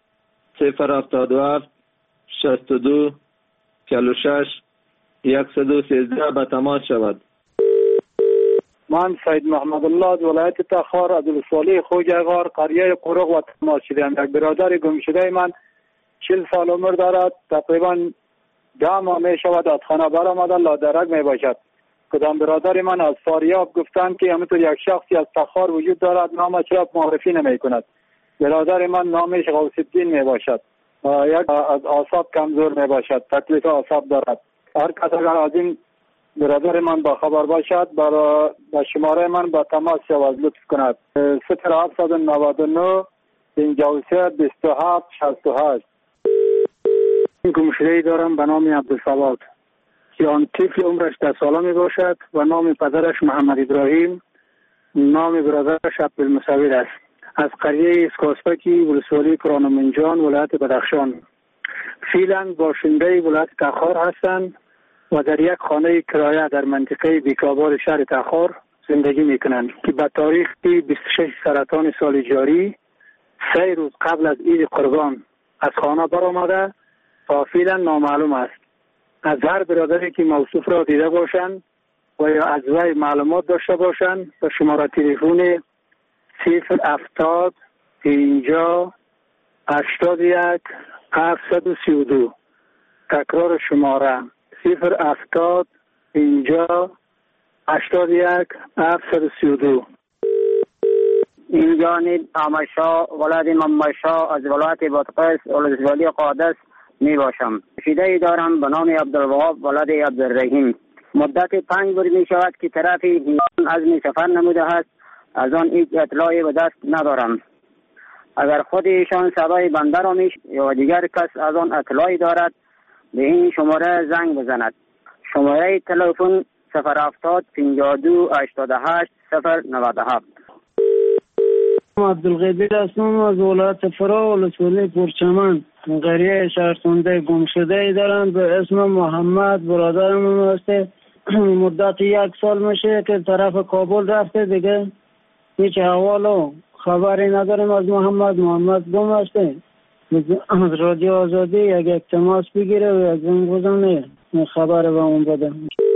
077 62 46 113 به تماس شود. من سید محمد الله از ولایت تخار از ولسوالی خوجغار قریه قرق و تماس شدم. یک برادر گمشده من 40 سال عمر دارد. تقریبا 10 ماه می شود از خانه برآمده لادرک می باشد. کدام برادر من از فاریاب گفتند که همینطور یک شخصی از تخار وجود دارد نامش را معرفی نمی کند. برادر من نامش غوث الدین می باشد. یک از اعصاب کمزور می باشد. تکلیف اعصاب دارد. هر کس اگر از این برادر من با خبر باشد با شماره من با تماس شود لطف کند 0799 53 27 68. گمشده‌ای دارم به نام عبدالصمد که آن طفل عمرش 10 ساله می باشد و نام پدرش محمد ابراهیم، نام برادرش عبدالمصور است. از قریه اسکاسپکی ولسوالی کرانمنجان ولایت بدخشان. فعلا باشنده ولایت تخار هستند و در یک خانه کرایه در منطقه بیکابار شهر تخار زندگی می کنند که به تاریخ 26 سرطان سال جاری 3 روز قبل از عید قربان از خانه برآمده تا فعلا نامعلوم است. از هر برادری که موصوف را دیده باشند و یا از وی معلومات داشته باشند به شماره تلفن 070 50 81 732. تکرار شماره 070 50 81 732. این جانب آمشا ولد ممشا از ولایت بادغیس ولسوالی قادس می باشم. شیده دارم به نام عبدالوهاب ولد عبدالرحیم. مدت 5 روز می شود که طرف ایران عزم سفر نموده است. از آن هیچ اطلاعی به دست ندارم. اگر خود ایشان صدای بنده را یا دیگر کس از آن اطلاعی دارد به این شماره زنگ بزند. شماره تلفن 070 52 88 097. عبدالقدیر هستم از ولایت فرا ولسوالی پرچمن. قریه شهرسنده گم شده دارم به اسم محمد. برادرم هسته. مدت 1 سال میشه که طرف کابل رفته دیگه هیچ احوال و خبری نداریم از محمد گم هسته. از رادیو آزادی یک التماس بگیره و یک زنگ بزنه خبر به اون بده.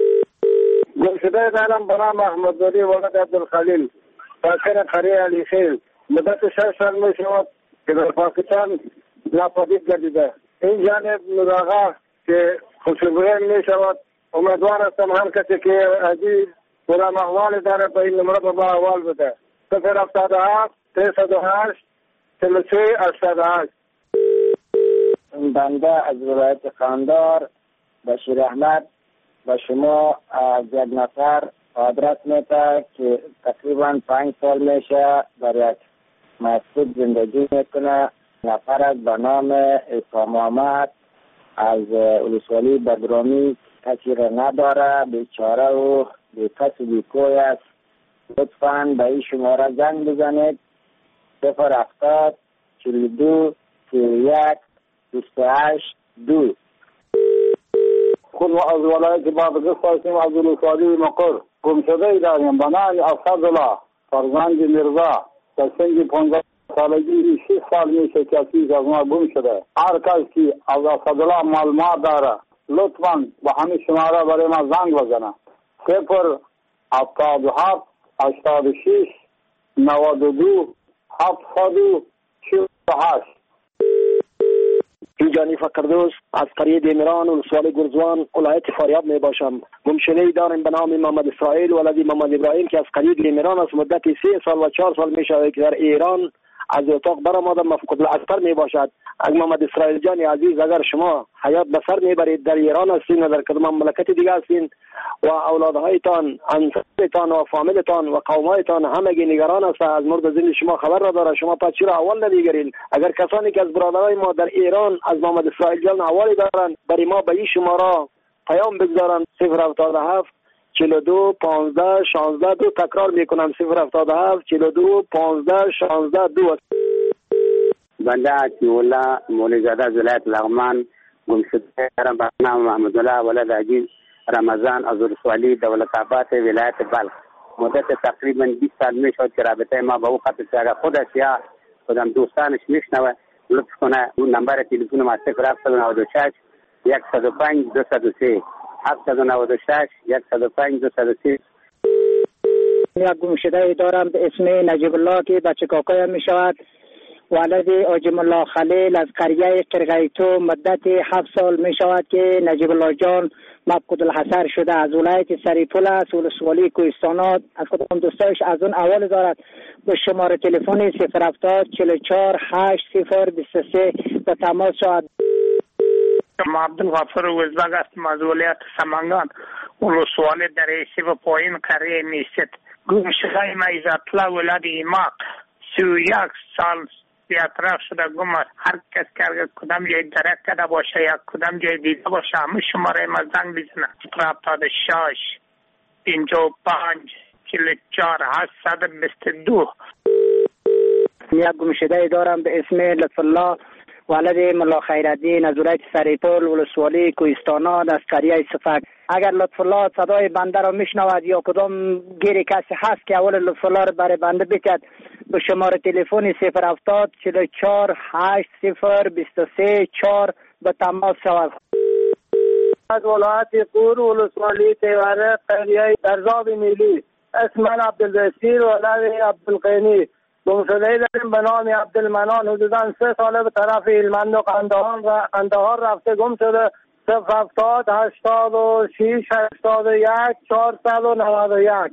گم شده دارم به نام احمدزاده ولد عبدالخلیل ساکن قریه علیخیل. مدت 6 سال می شود که در پاکستان ناپدید گردیده. این جانب نوراغا که خوشبویی می شود. امیدوار هستم هر کسی که عزیز برام احوال داره به این نمره با احوال بده. 077 308 43 88. بنده از ولایت خاندار بشیر احمد به شما از یک نفر آدرس میده که تقریبا 5 سال میشه در یک مسجد زندگی میکنه. نفر از به نام عیسی محمد از ولسوالی بدرامی کسی را نداره، بیچاره و بیکس و بیکوی است. لطفاً به این شماره زنگ بزنید 070 42 31 28 2. خود از ولایت بادغیس هستیم از ولسوالی مقر. گم شده داریم به نام اسدالله فرزند میرزا در سن 15 سالگی 6 سال میشه که از ما گم شده. هر کس که از اسدالله معلومات داره لطفاً به همین شماره برای ما زنگ بزنه 077 86 92 748. اینجانی فقردوس از قریه دیمران ولسوالی گرزوان ولایت فاریاب می باشم. گمشده دارم به نام محمد اسرائیل ولد محمد ابراهیم که از قریه دیمران از مدت 3 سال و 4 سال می شود که در ایران از اتاق برآمده مفقود الاسر می باشد. از محمد اسرائیل جان عزیز اگر شما حیات بسر می برید در ایران هستین و در کدام مملکت دیگه هستین و اولادهایتان انصارتان و فامیلتان و قومایتان همگی نگران است از مورد زندگی شما خبر را داره، شما پس چرا اول نمیگیرین؟ اگر کسانی که از برادرای ما در ایران از محمد اسرائیل جان اوالی دارن برای ما به این شماره پیام بگذارن 077 42 15 16 2. تکرار میکنم 077 42 15 16 2. بنده عطی‌الله مولیزاده از ولایت لغمان گم شده دارم به نام محمدالله ولد عجیز رمضان از ولسوالی دولت آباد ولایت بلخ. مدت تقریبا 20 سال می شد که رابطه ما با او قطع شد. اگر خودش یا خودم دوستانش میشنوه لطف کنه اون نمبر تلفن ما 096 105 203 796 105 203. یک گم شده دارم به اسم نجیب الله که بچه کاکایم می شود. ولد آجم الله خلیل از قریه قرغیتو. مدت 7 سال می شود که نجیب الله جان مفقود الحصر شده. از ولایت سریپول است ولسوالی کوهستانات. از خودم دوستایش از اون اول دارد به شماره تلفن 070 44 80 23 به تماس شد. ما عبدالغفور وزبگ هستم از ولایت سمنگان ولسوالی دریسی و پایین قریه میست. گم شده ما عزت‌الله ولد ایماق 31 سال بی‌اطراف شده گم است. هر کس که کدام جای درک کرده باشه یا کدام جای دیده باشه همه شماره ما زنگ بزنه 76 55 44 822. یک گم شده دارم به اسم لطف الله ولد ملا خیرالدین از ولایت سریپول ولسوالی کوهستانات از قریه صفک. اگر لطف الله صدای بنده را میشنود یا کدام گیری کسی هست که اول لطف الله را برای بنده بکد به شماره تلفن 070 44 80 23 4 به تماس شود. از ولایت قور ولسوالی تیوره قریه درزاب نیلی. اسم من عبدالبصیر ولد عبدالقینی. گمشده داریم به نام عبدالمنان. حدوداً 3 ساله به طرف هلمند و قندهار رفته گم شده. 070 86 81 491.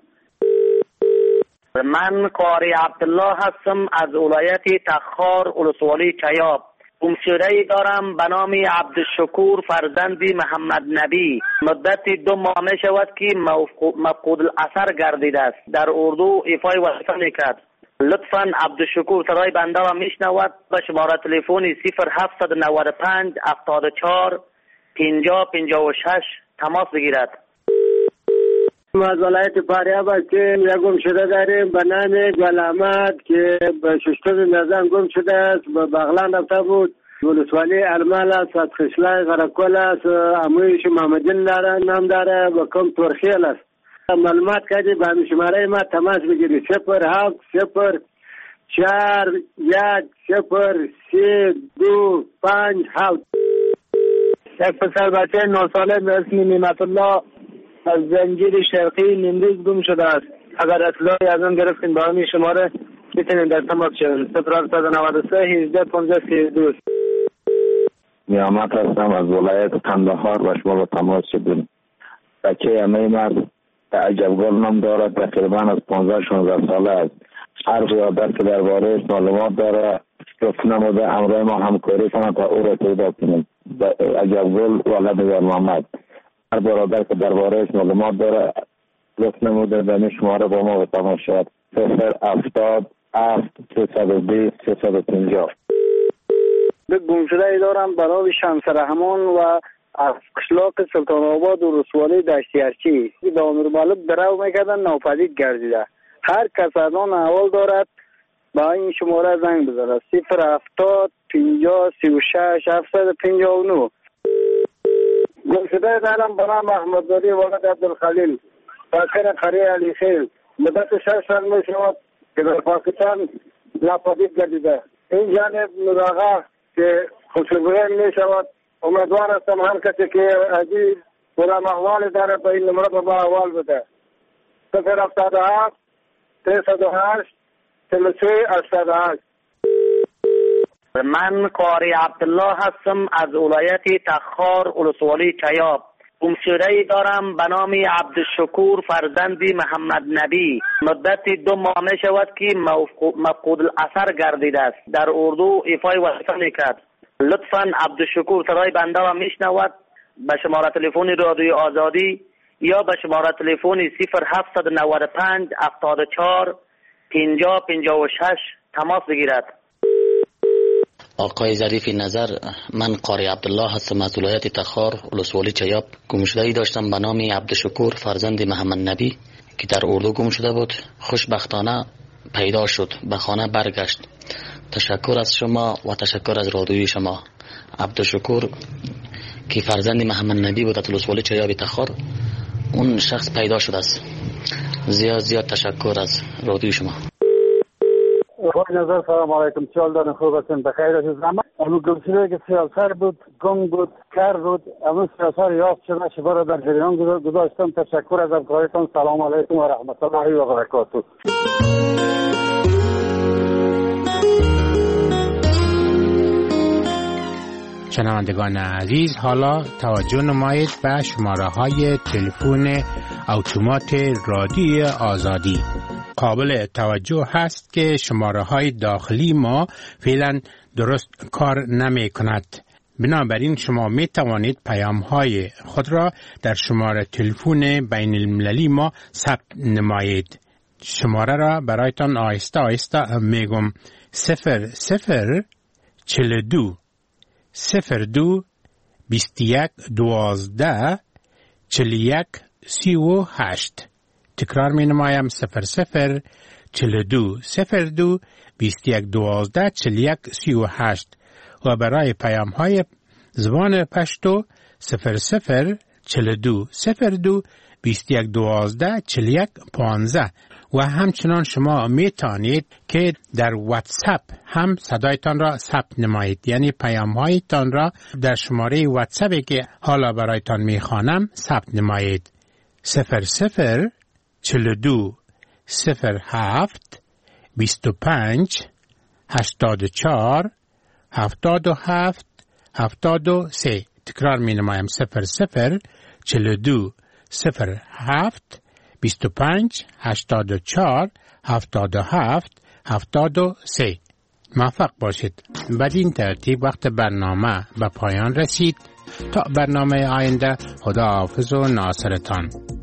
من قاری عبدالله هستم از ولایت تخار ولسوالی چیاب. گمشده‌ای دارم به نام عبدالشکور فرزند محمد نبی. مدت 2 ماه می شود که مفقود الاثر گردیده است. در اردو ایفای وظیفه میکرد. لطفاً عبدالشکور صدای بنده را میشنود. به شماره تلفن 0795 74 50 56 تماس بگیرد. از ولایت فاریاب هستیم. یک گمشده داریم به نام گل احمد که به 6 نزن گم شده است. به بغلان رفته بود. ولسوالی ارمل است. از خشلای غرقل است. امویش محمدین داره نام داره. به کم ترخیل است. معلومات کردی به همین شماره ما تماس بگیری. 07 0 4 1 0 3 2 5 7. یک پسر بچه 9 ساله به اسم نعمت الله از زنجیر شرقی نیمروز گم شده است. اگر اطلاعی از اون گرفتین با همین شماره میتونین در تماس شوید. 0793 18 15 32. نیامت هستم از ولایت قندهار و شما با تماس شدیم. بچه همه مرد عجبگل نام دارد. تقریبا از 15-16 ساله است. هر قیادت که درباره معلومات داره لطف نموده همراه ما همکاری کنند تا او را پیدا کنیم. عجبگل ولد یار محمد. هر برادر که درباره معلومات داره لطف نموده به این شماره با ما به تماس شد. 070 320 350. به گمشده دارم برای شمس رحمان و از قشلاق سلطان آباد و رسوالی دشتیارچی به امیر مالک درو میکردن ناپدید گردیده. هر کس از آن احوال دارد با این شماره زنگ بزنه. 070 50 36 759. گمشده دارم به نام احمدزاده ولد عبدالخلیل ساکن قریه علی خیل. مدت 6 سال می شود که در پاکستان ناپدید گردیده. این جانب نوراغا که خوشبویان می شود. امیدوار هستم هر کسی که عزیز غلام احوال داره به این نمره به ما احوال بده. 077 308 33 88. من قاری عبدالله هستم از ولایت تخار ولسوالی چیاب. گمشده‌ای دارم به نام عبدالشکور فرزند محمد نبی. مدت 2 ماه می شود که مفقود الاثر گردیده است. در اردو ایفای وظیفه میکرد. لطفاً عبدالشکور صدای بنده را میشنود. به شماره تلفن رادیوی آزادی یا به شماره تلفن 0795 74 50 56 تماس بگیرد. آقای ظریف نظر، من قاری عبدالله هستم از ولایت تخار ولسوالی چیاب. گمشده‌ای داشتم به نام عبدالشکور فرزند محمد نبی که در اردو گم شده بود. خوشبختانه پیدا شد، به خانه برگشت. تشکر از شما و تشکر از رادیوی شما. عبدالشکور که فرزند محمد نبی بود از ولسوالی چیاب تخار، اون شخص پیدا شده است. زیاد تشکر از رادیوی شما. آقای نظر سلام علیکم. چال دارن خوب هستن بخیر از زمان. اما گمشده که سیاسر بود گم بود کر بود اما سیاسر یافت شده شبه را در جریان گذاشتم. تشکر از همکاریتان. سلام علیکم و رحمت الله و برکاته. شنوندگان عزیز، حالا توجه نمایید به شماره های تلفن اتومات رادیو آزادی. قابل توجه هست که شماره های داخلی ما فعلا درست کار نمی کند. بنابراین شما می توانید پیام های خود را در شماره تلفن بین المللی ما ثبت نمایید. شماره را برایتان آهسته میگم. 0042 02 21 12 41 38. تکرار می نمایم. 0042 02 21 12 41 38. و برای پیام های زبان پشتو 0042 02 21 12 41 15. و همچنان شما می توانید که در واتساپ هم صدایتان را ثبت نمایید، یعنی پیام هایتان را در شماره واتساپی که حالا برایتان می خوانم ثبت نمایید. 00 42 07 25 84 77 73. تکرار می نمایم. 00 42 07 25 84 77 73. موفق باشید. بدین ترتیب وقت برنامه به پایان رسید. تا برنامه آینده، خدا حافظ و ناصرتان.